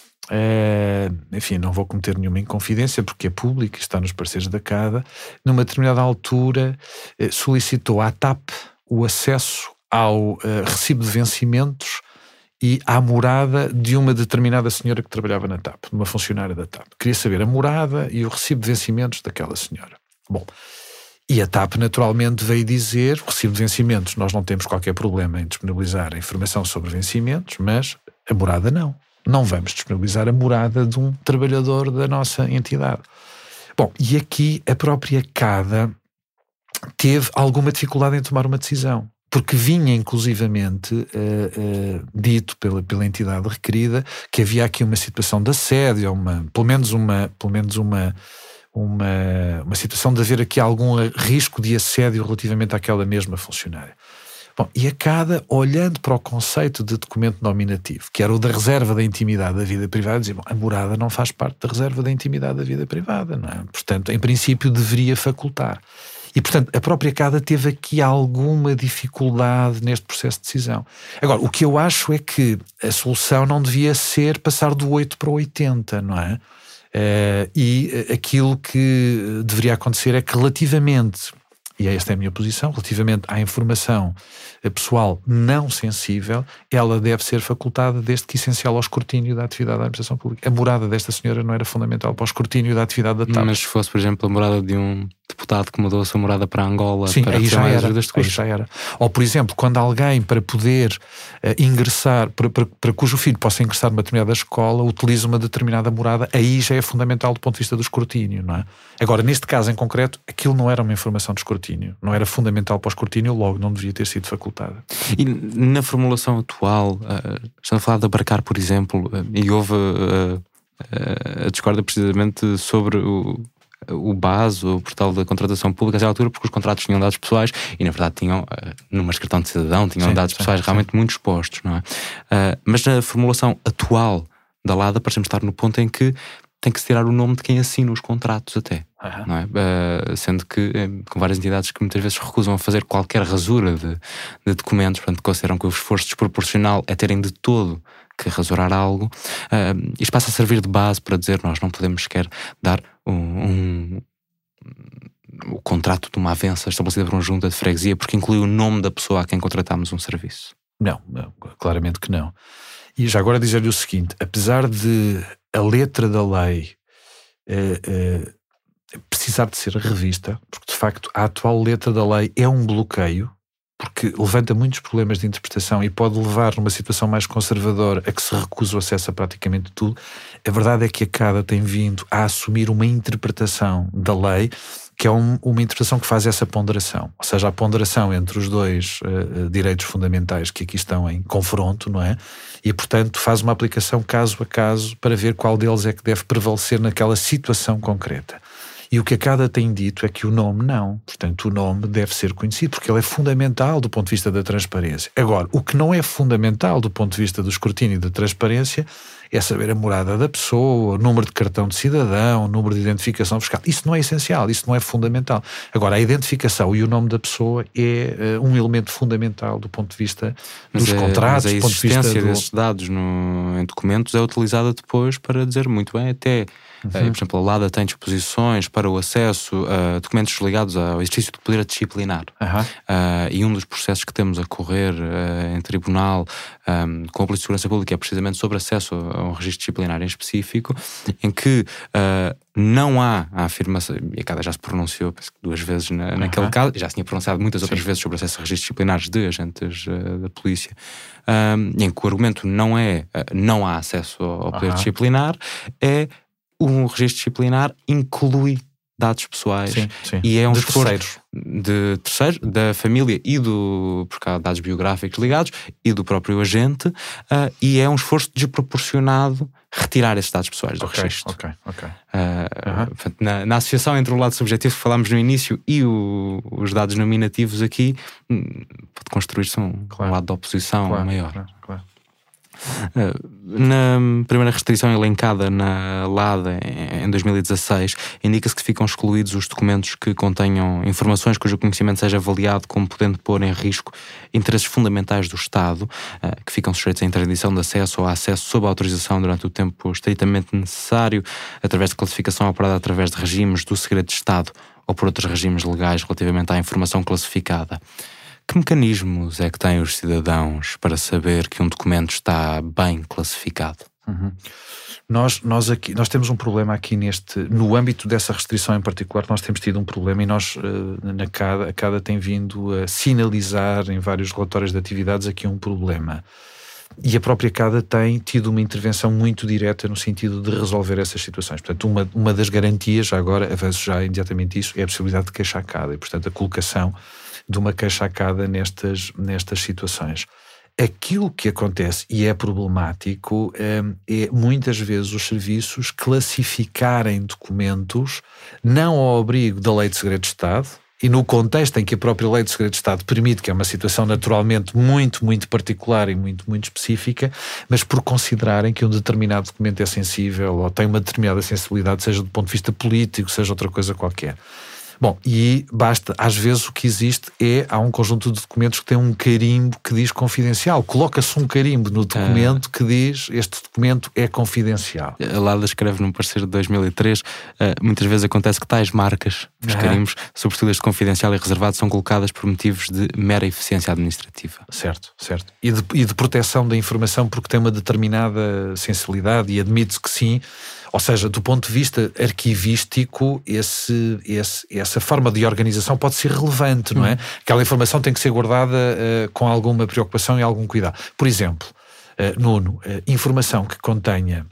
enfim, não vou cometer nenhuma inconfidência porque é público e está nos parceiros da CADA, numa determinada altura solicitou à TAP o acesso ao recibo de vencimentos e à morada de uma determinada senhora que trabalhava na TAP, de uma funcionária da TAP. Queria saber a morada e o recibo de vencimentos daquela senhora. Bom, e a TAP naturalmente veio dizer, o recibo de vencimentos, nós não temos qualquer problema em disponibilizar a informação sobre vencimentos, mas a morada não. Não vamos disponibilizar a morada de um trabalhador da nossa entidade. Bom, e aqui a própria CADA teve alguma dificuldade em tomar uma decisão, porque vinha inclusivamente dito pela entidade requerida que havia aqui uma situação de assédio, pelo menos uma situação de haver aqui algum risco de assédio relativamente àquela mesma funcionária. Bom, e a CADA, olhando para o conceito de documento nominativo, que era o da reserva da intimidade da vida privada, dizia, bom, a morada não faz parte da reserva da intimidade da vida privada, não é? Portanto, em princípio, deveria facultar. E, portanto, a própria CADA teve aqui alguma dificuldade neste processo de decisão. Agora, o que eu acho é que a solução não devia ser passar do 8 para o 80, não é? E aquilo que deveria acontecer é que relativamente, e esta é a minha posição, relativamente à informação pessoal não sensível, ela deve ser facultada desde que essencial ao escrutínio da atividade da administração pública. A morada desta senhora não era fundamental para o escrutínio da atividade da TAP. Mas se fosse, por exemplo, a morada de um deputado que mudou a sua morada para Angola, sim, para aí já mais era, ajudas de custo. já era. Ou, por exemplo, quando alguém, para poder ingressar, para cujo filho possa ingressar numa determinada escola, utiliza uma determinada morada, aí já é fundamental do ponto de vista do escrutínio, não é? Agora, neste caso em concreto, aquilo não era uma informação de escrutínio, não era fundamental para o escrutínio, logo não devia ter sido facultada. E na formulação atual, estamos a falar de abarcar, por exemplo, e houve a discórdia precisamente sobre o BAS, o portal da contratação pública, à altura, porque os contratos tinham dados pessoais e, na verdade, tinham, numa cartão de cidadão, tinham dados pessoais realmente muito expostos, não é? Mas na formulação atual da LADA, parecemos estar no ponto em que tem que se tirar o nome de quem assina os contratos até, não é? Sendo que, com várias entidades que muitas vezes recusam a fazer qualquer rasura de documentos, portanto, consideram que o esforço desproporcional é terem de todo que rasurar algo, isto passa a servir de base para dizer nós não podemos sequer dar o contrato de uma avença estabelecida por uma junta de freguesia porque inclui o nome da pessoa a quem contratamos um serviço. Não, claramente que não. E já agora dizer-lhe o seguinte, apesar de a letra da lei precisar de ser revista, porque de facto a atual letra da lei é um bloqueio, porque levanta muitos problemas de interpretação e pode levar numa situação mais conservadora a que se recusa o acesso a praticamente tudo. A verdade é que a CADA tem vindo a assumir uma interpretação da lei que é uma interpretação que faz essa ponderação, ou seja, a ponderação entre os dois direitos fundamentais que aqui estão em confronto, não é? E, portanto, faz uma aplicação caso a caso para ver qual deles é que deve prevalecer naquela situação concreta. E o que a CADA tem dito é que o nome não. Portanto, o nome deve ser conhecido, porque ele é fundamental do ponto de vista da transparência. Agora, o que não é fundamental do ponto de vista do escrutínio e da transparência é saber a morada da pessoa, o número de cartão de cidadão, o número de identificação fiscal. Isso não é essencial, isso não é fundamental. Agora, a identificação e o nome da pessoa é um elemento fundamental do ponto de vista dos contratos. Mas a existência desses dados em documentos é utilizada depois para dizer muito bem, até... Por exemplo, a LADA tem disposições para o acesso a documentos ligados ao exercício do poder disciplinar. E um dos processos que temos a correr em tribunal com a Polícia de Segurança Pública é precisamente sobre acesso um registro disciplinar em específico, em que não há a afirmação, e a CADA já se pronunciou, penso que 2 vezes naquele caso, já se tinha pronunciado muitas outras vezes sobre acesso a registros disciplinares de agentes da polícia, em que o argumento não é não há acesso ao poder disciplinar, é um registro disciplinar inclui dados pessoais, e é um esforço de terceiros, da família e porque há dados biográficos ligados, e do próprio agente, e é um esforço desproporcionado retirar esses dados pessoais do registro. Portanto, na associação entre o lado subjetivo que falámos no início e os dados nominativos aqui, pode construir-se um lado de oposição maior. Na primeira restrição elencada na LADA em 2016, indica-se que ficam excluídos os documentos que contenham informações cujo conhecimento seja avaliado como podendo pôr em risco interesses fundamentais do Estado, que ficam sujeitos à interdição de acesso ou a acesso sob autorização durante o tempo estritamente necessário, através de classificação operada através de regimes do segredo de Estado ou por outros regimes legais relativamente à informação classificada. Que mecanismos é que têm os cidadãos para saber que um documento está bem classificado? Nós temos um problema aqui no âmbito dessa restrição em particular. Nós temos tido um problema, e nós a CADA tem vindo a sinalizar em vários relatórios de atividades aqui um problema. E a própria CADA tem tido uma intervenção muito direta no sentido de resolver essas situações. Portanto, uma das garantias, já agora, avanço já imediatamente isso, é a possibilidade de queixa à CADA, e portanto a colocação de uma queixa à CADA nestas situações. Aquilo que acontece, e é problemático, é muitas vezes os serviços classificarem documentos não ao abrigo da Lei de Segredo de Estado, e no contexto em que a própria Lei de Segredo de Estado permite, que é uma situação naturalmente muito, muito particular e muito, muito específica, mas por considerarem que um determinado documento é sensível ou tem uma determinada sensibilidade, seja do ponto de vista político, seja outra coisa qualquer. Bom, e basta, às vezes o que existe há um conjunto de documentos que tem um carimbo que diz confidencial. Coloca-se um carimbo no documento que diz este documento é confidencial. A LADA escreve num parecer de 2003, muitas vezes acontece que tais marcas, os carimbos, sobretudo este confidencial e reservado, são colocadas por motivos de mera eficiência administrativa. Certo. E de proteção da informação, porque tem uma determinada sensibilidade, e admite-se que sim. Ou seja, do ponto de vista arquivístico, essa forma de organização pode ser relevante, não é? Aquela informação tem que ser guardada com alguma preocupação e algum cuidado. Por exemplo, Nuno, informação que contenha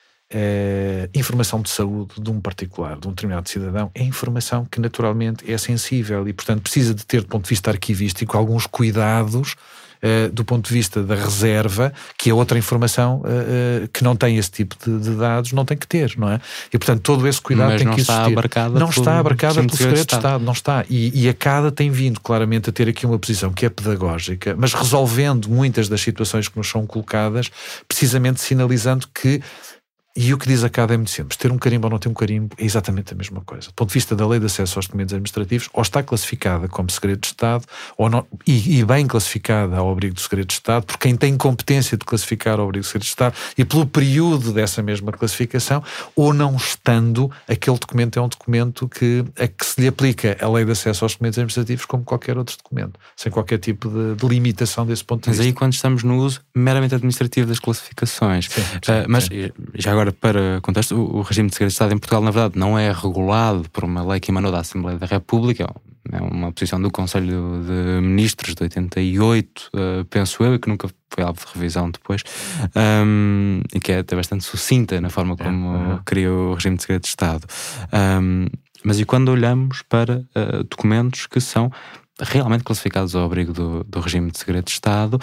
informação de saúde de um particular, de um determinado cidadão, é informação que naturalmente é sensível e, portanto, precisa de ter, do ponto de vista arquivístico, alguns cuidados do ponto de vista da reserva, que é outra informação que não tem esse tipo de dados, não tem que ter, não é? E, portanto, todo esse cuidado tem que existir. Não está abarcada pelo segredo de Estado, não está. E a CADA tem vindo claramente a ter aqui uma posição que é pedagógica, mas resolvendo muitas das situações que nos são colocadas, precisamente sinalizando que, e o que diz a CADA é muito simples, ter um carimbo ou não ter um carimbo é exatamente a mesma coisa. Do ponto de vista da Lei de Acesso aos Documentos Administrativos, ou está classificada como segredo de Estado, ou não, e bem classificada ao abrigo do segredo de Estado, por quem tem competência de classificar ao abrigo do segredo de Estado, e pelo período dessa mesma classificação, ou não estando, aquele documento é um documento a que se lhe aplica a Lei de Acesso aos Documentos Administrativos como qualquer outro documento, sem qualquer tipo de limitação desse ponto de vista. Mas aí quando estamos no uso meramente administrativo das classificações. Mas já agora, para contexto, o regime de segredo de Estado em Portugal, na verdade, não é regulado por uma lei que emanou da Assembleia da República, é uma posição do Conselho de Ministros de 88, penso eu, e que nunca foi alvo de revisão depois, e que é até bastante sucinta na forma como cria o regime de segredo de Estado. Mas e quando olhamos para documentos que são realmente classificados ao abrigo do regime de segredo de Estado,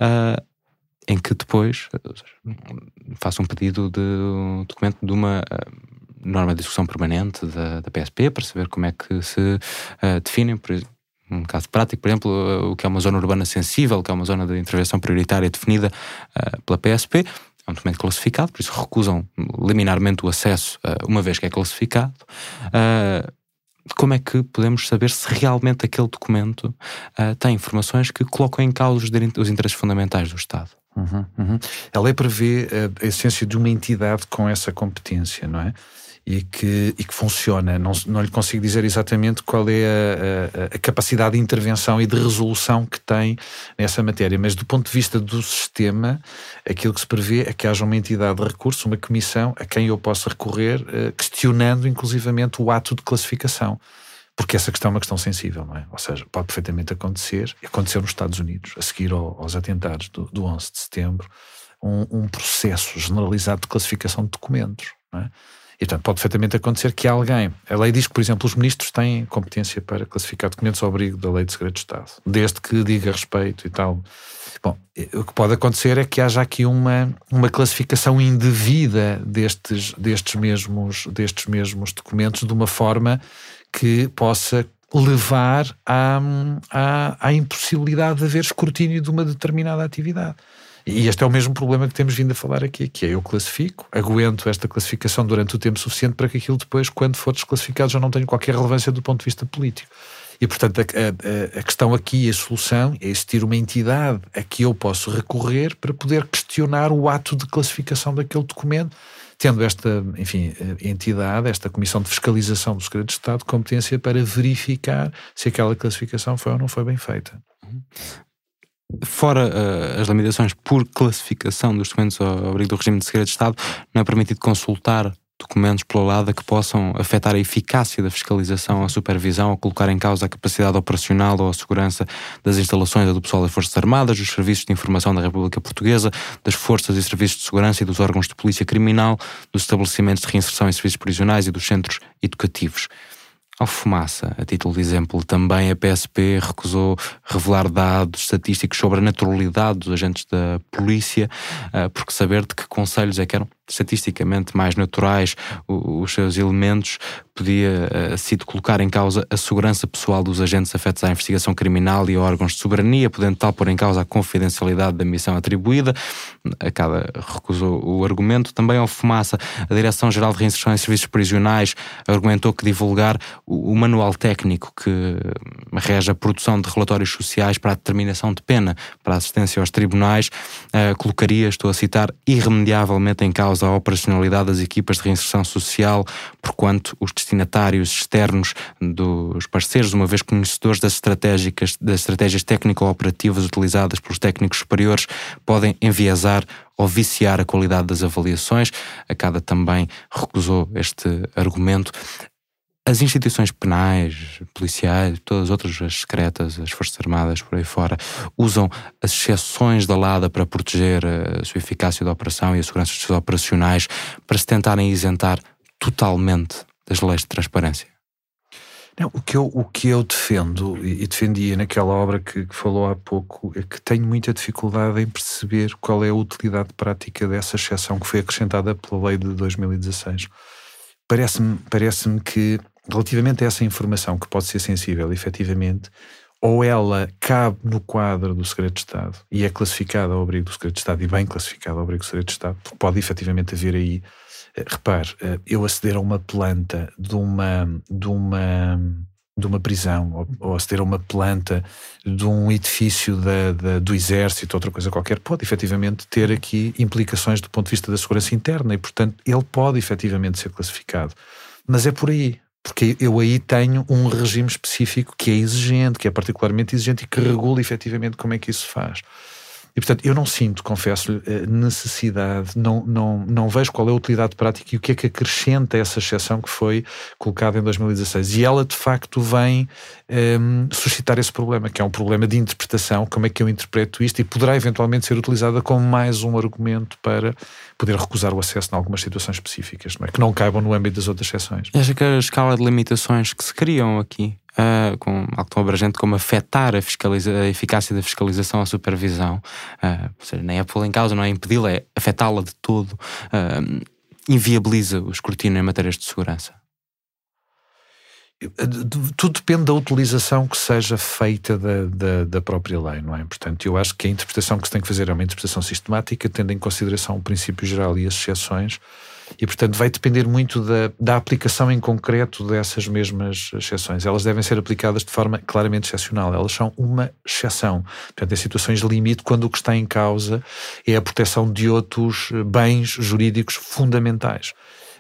em que depois faço um pedido de um documento de uma norma de discussão permanente da PSP para saber como é que se definem, por exemplo, um caso prático, por exemplo, o que é uma zona urbana sensível, o que é uma zona de intervenção prioritária definida pela PSP. É um documento classificado, por isso recusam liminarmente o acesso, uma vez que é classificado. Como é que podemos saber se realmente aquele documento tem informações que colocam em causa os interesses fundamentais do Estado? A lei prevê a essência de uma entidade com essa competência, não é? e que funciona. Não lhe consigo dizer exatamente qual é a capacidade de intervenção e de resolução que tem nessa matéria, mas do ponto de vista do sistema, aquilo que se prevê é que haja uma entidade de recurso, uma comissão a quem eu possa recorrer, questionando inclusivamente o ato de classificação. Porque essa questão é uma questão sensível, não é? Ou seja, pode perfeitamente acontecer, aconteceu nos Estados Unidos, a seguir aos atentados do 11 de setembro, um processo generalizado de classificação de documentos, não é? E, portanto, pode perfeitamente acontecer que alguém... A lei diz que, por exemplo, os ministros têm competência para classificar documentos ao abrigo da Lei de Segredo de Estado, desde que diga respeito e tal. Bom, o que pode acontecer é que haja aqui uma classificação indevida destes mesmos documentos de uma forma que possa levar à impossibilidade de haver escrutínio de uma determinada atividade. E este é o mesmo problema que temos vindo a falar aqui, que é: eu classifico, aguento esta classificação durante o tempo suficiente para que aquilo depois, quando for desclassificado, já não tenha qualquer relevância do ponto de vista político. E, portanto, a questão aqui, a solução, é existir uma entidade a que eu posso recorrer para poder questionar o ato de classificação daquele documento, tendo esta, enfim, entidade, esta Comissão de Fiscalização do Segredo de Estado, competência para verificar se aquela classificação foi ou não foi bem feita. Fora as limitações por classificação dos documentos ao abrigo do regime de segredo de Estado, não é permitido consultar documentos pelo lado que possam afetar a eficácia da fiscalização, a supervisão, ou colocar em causa a capacidade operacional ou a segurança das instalações do pessoal das Forças Armadas, dos Serviços de Informação da República Portuguesa, das Forças e Serviços de Segurança e dos órgãos de Polícia Criminal, dos estabelecimentos de reinserção em serviços prisionais e dos centros educativos. Ao Fumaça, a título de exemplo, também a PSP recusou revelar dados estatísticos sobre a naturalidade dos agentes da polícia, porque saber de que conselhos é que eram estatisticamente mais naturais os seus elementos podia sido colocar em causa a segurança pessoal dos agentes afetos à investigação criminal e a órgãos de soberania, podendo tal pôr em causa a confidencialidade da missão atribuída. A CADA recusou o argumento. Também ao Fumaça, a Direção-Geral de Reinserção em Serviços Prisionais argumentou que divulgar o manual técnico que rege a produção de relatórios sociais para a determinação de pena para a assistência aos tribunais colocaria, estou a citar, irremediavelmente em causa a operacionalidade das equipas de reinserção social, porquanto os destinatários externos dos parceiros, uma vez conhecedores das estratégias técnico-operativas utilizadas pelos técnicos superiores, podem enviesar ou viciar a qualidade das avaliações. A CADA também recusou este argumento. As instituições penais, policiais, todas as outras, as secretas, as Forças Armadas, por aí fora, usam as exceções da LADA para proteger a sua eficácia da operação e a segurança dos seus operacionais, para se tentarem isentar totalmente das leis de transparência. Não, o que eu defendo, e defendia naquela obra que falou há pouco, é que tenho muita dificuldade em perceber qual é a utilidade prática dessa exceção que foi acrescentada pela lei de 2016. Parece-me que, relativamente a essa informação que pode ser sensível, efetivamente, ou ela cabe no quadro do segredo de Estado e é classificada ao abrigo do segredo de Estado, e bem classificada ao abrigo do segredo de Estado, porque pode efetivamente haver aí, repare, eu aceder a uma planta de uma prisão, ou aceder a uma planta de um edifício do Exército, outra coisa qualquer, pode efetivamente ter aqui implicações do ponto de vista da segurança interna e, portanto, ele pode efetivamente ser classificado. Mas é por aí, porque eu aí tenho um regime específico que é exigente, que é particularmente exigente e que regula efetivamente como é que isso se faz. E, portanto, eu não sinto, confesso-lhe, necessidade, não vejo qual é a utilidade prática e o que é que acrescenta essa exceção que foi colocada em 2016. E ela, de facto, vem suscitar esse problema, que é um problema de interpretação, como é que eu interpreto isto, e poderá eventualmente ser utilizada como mais um argumento para poder recusar o acesso em algumas situações específicas, não é? Que não caibam no âmbito das outras exceções. Acho que a escala de limitações que se criam aqui, com algo tão abrangente como afetar a eficácia da fiscalização, a supervisão, ou seja, nem é pô-la em causa, não é impedi-la, é afetá-la de todo, inviabiliza o escrutínio em matérias de segurança. Tudo depende da utilização que seja feita da própria lei, não é? Portanto, eu acho que a interpretação que se tem que fazer é uma interpretação sistemática, tendo em consideração o princípio geral e as exceções, e, portanto, vai depender muito da aplicação em concreto dessas mesmas exceções. Elas devem ser aplicadas de forma claramente excepcional. Elas são uma exceção. Portanto, em situações de limite, quando o que está em causa é a proteção de outros bens jurídicos fundamentais.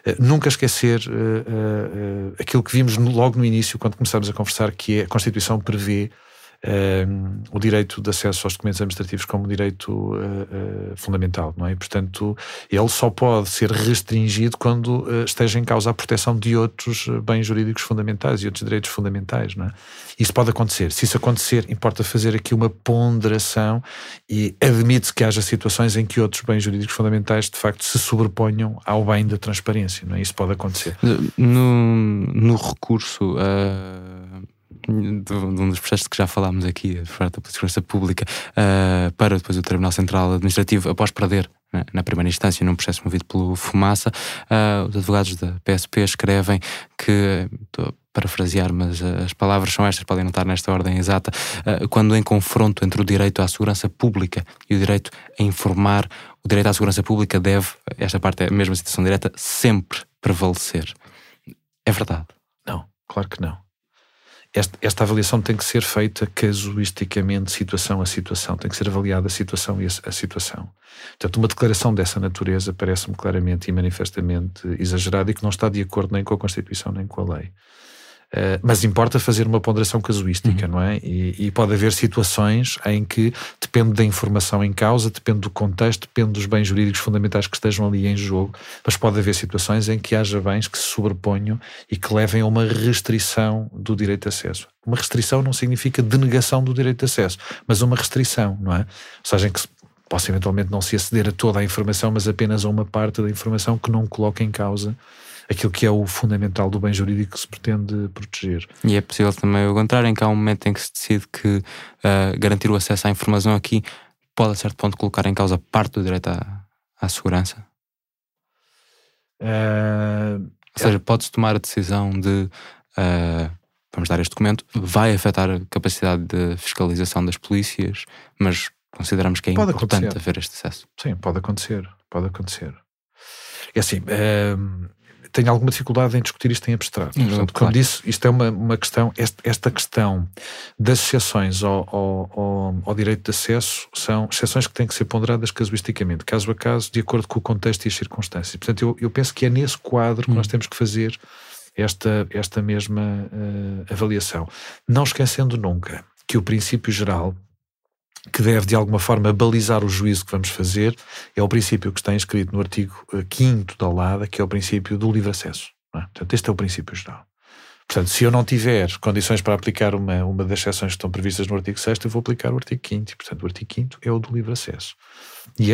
Nunca esquecer aquilo que vimos logo no início, quando começámos a conversar, que a Constituição prevê o direito de acesso aos documentos administrativos como direito fundamental, não é? E, portanto, ele só pode ser restringido quando esteja em causa a proteção de outros bens jurídicos fundamentais e outros direitos fundamentais, não é? Isso pode acontecer. Se isso acontecer, importa fazer aqui uma ponderação e admite-se que haja situações em que outros bens jurídicos fundamentais de facto se sobreponham ao bem da transparência, não é? Isso pode acontecer. No recurso de um dos processos que já falámos aqui, por parte da Segurança Pública, para depois o Tribunal Central Administrativo, após perder na primeira instância num processo movido pelo Fumaça, os advogados da PSP escrevem que, estou a parafrasear, mas as palavras são estas, podem não estar nesta ordem exata, quando em confronto entre o direito à segurança pública e o direito a informar, o direito à segurança pública deve, esta parte é a mesma citação direta, sempre prevalecer. É verdade? Não, claro que não. Esta avaliação tem que ser feita casuisticamente, situação a situação. Tem que ser avaliada a situação e a situação. Portanto, uma declaração dessa natureza parece-me claramente e manifestamente exagerada e que não está de acordo nem com a Constituição nem com a lei. Mas importa fazer uma ponderação casuística, não é? E pode haver situações em que depende da informação em causa, depende do contexto, depende dos bens jurídicos fundamentais que estejam ali em jogo, mas pode haver situações em que haja bens que se sobreponham e que levem a uma restrição do direito de acesso. Uma restrição não significa denegação do direito de acesso, mas uma restrição, não é? Ou seja, em que possa eventualmente não se aceder a toda a informação, mas apenas a uma parte da informação que não coloca em causa aquilo que é o fundamental do bem jurídico que se pretende proteger. E é possível também o contrário, em que há um momento em que se decide que garantir o acesso à informação aqui pode a certo ponto colocar em causa parte do direito à segurança? Ou seja, pode-se tomar a decisão de vamos dar este documento, vai afetar a capacidade de fiscalização das polícias, mas consideramos que é pode importante acontecer. haver este acesso. Sim, pode acontecer. É assim, tenho alguma dificuldade em discutir isto em abstrato. Portanto, como disse, isto é uma questão, esta questão das exceções ao direito de acesso são exceções que têm que ser ponderadas casuisticamente, caso a caso, de acordo com o contexto e as circunstâncias. Portanto, eu penso que é nesse quadro que nós temos que fazer esta mesma avaliação. Não esquecendo nunca que o princípio geral que deve de alguma forma balizar o juízo que vamos fazer é o princípio que está inscrito no artigo 5º da LADA, que é o princípio do livre acesso, não é? Portanto, este é o princípio geral. Portanto, se eu não tiver condições para aplicar uma das exceções que estão previstas no artigo 6º, eu vou aplicar o artigo 5º. E, portanto, o artigo 5º é o do livre acesso. E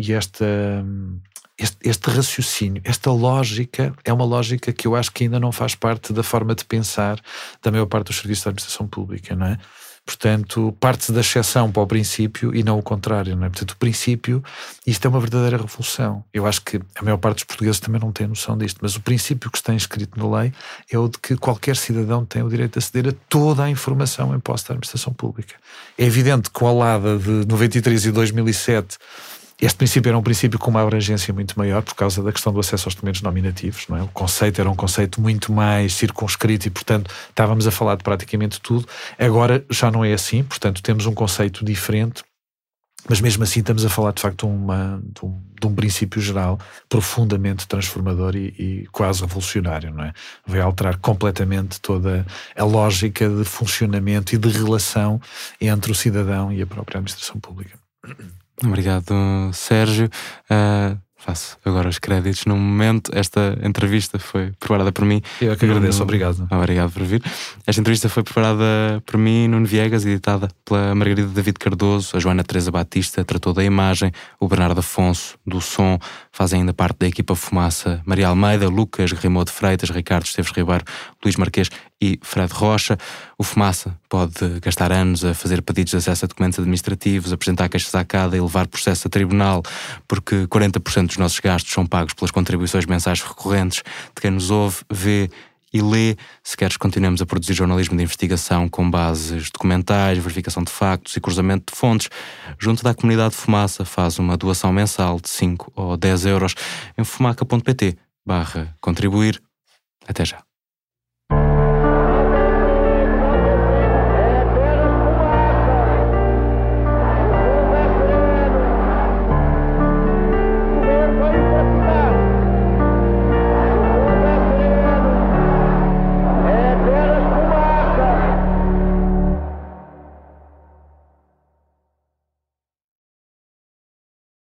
este raciocínio, esta lógica, é uma lógica que eu acho que ainda não faz parte da forma de pensar da maior parte dos serviços da administração pública, não é? Portanto, parte-se da exceção para o princípio e não o contrário, não é? Portanto, o princípio, isto é uma verdadeira revolução. Eu acho que a maior parte dos portugueses também não tem noção disto, mas o princípio que está inscrito na lei é o de que qualquer cidadão tem o direito de aceder a toda a informação em posse da administração pública. É evidente que com a LADA de 93 e 2007, este princípio era um princípio com uma abrangência muito maior por causa da questão do acesso aos documentos nominativos, não é? O conceito era um conceito muito mais circunscrito e, portanto, estávamos a falar de praticamente tudo. Agora já não é assim, portanto, temos um conceito diferente, mas mesmo assim estamos a falar, de facto, de um princípio geral profundamente transformador e quase revolucionário, não é? Vai alterar completamente toda a lógica de funcionamento e de relação entre o cidadão e a própria administração pública. Obrigado, Sérgio. Faço agora os créditos. No momento, esta entrevista foi preparada por mim. Eu é que agradeço, obrigado. Obrigado por vir. Esta entrevista foi preparada por mim, Nuno Viegas, editada pela Margarida David Cardoso, a Joana Teresa Batista tratou da imagem, o Bernardo Afonso do som, fazem ainda parte da equipa Fumaça, Maria Almeida, Lucas Rimou de Freitas, Ricardo Esteves Ribeiro, Luís Marquês e Fred Rocha. O Fumaça pode gastar anos a fazer pedidos de acesso a documentos administrativos, apresentar queixas à CADA e levar processo a tribunal, porque 40% dos nossos gastos são pagos pelas contribuições mensais recorrentes de quem nos ouve, vê e lê. Se queres, continuemos a produzir jornalismo de investigação com bases documentais, verificação de factos e cruzamento de fontes. Junto da comunidade Fumaça, faz uma doação mensal de 5 ou 10 euros em fumaca.pt/contribuir. Até já.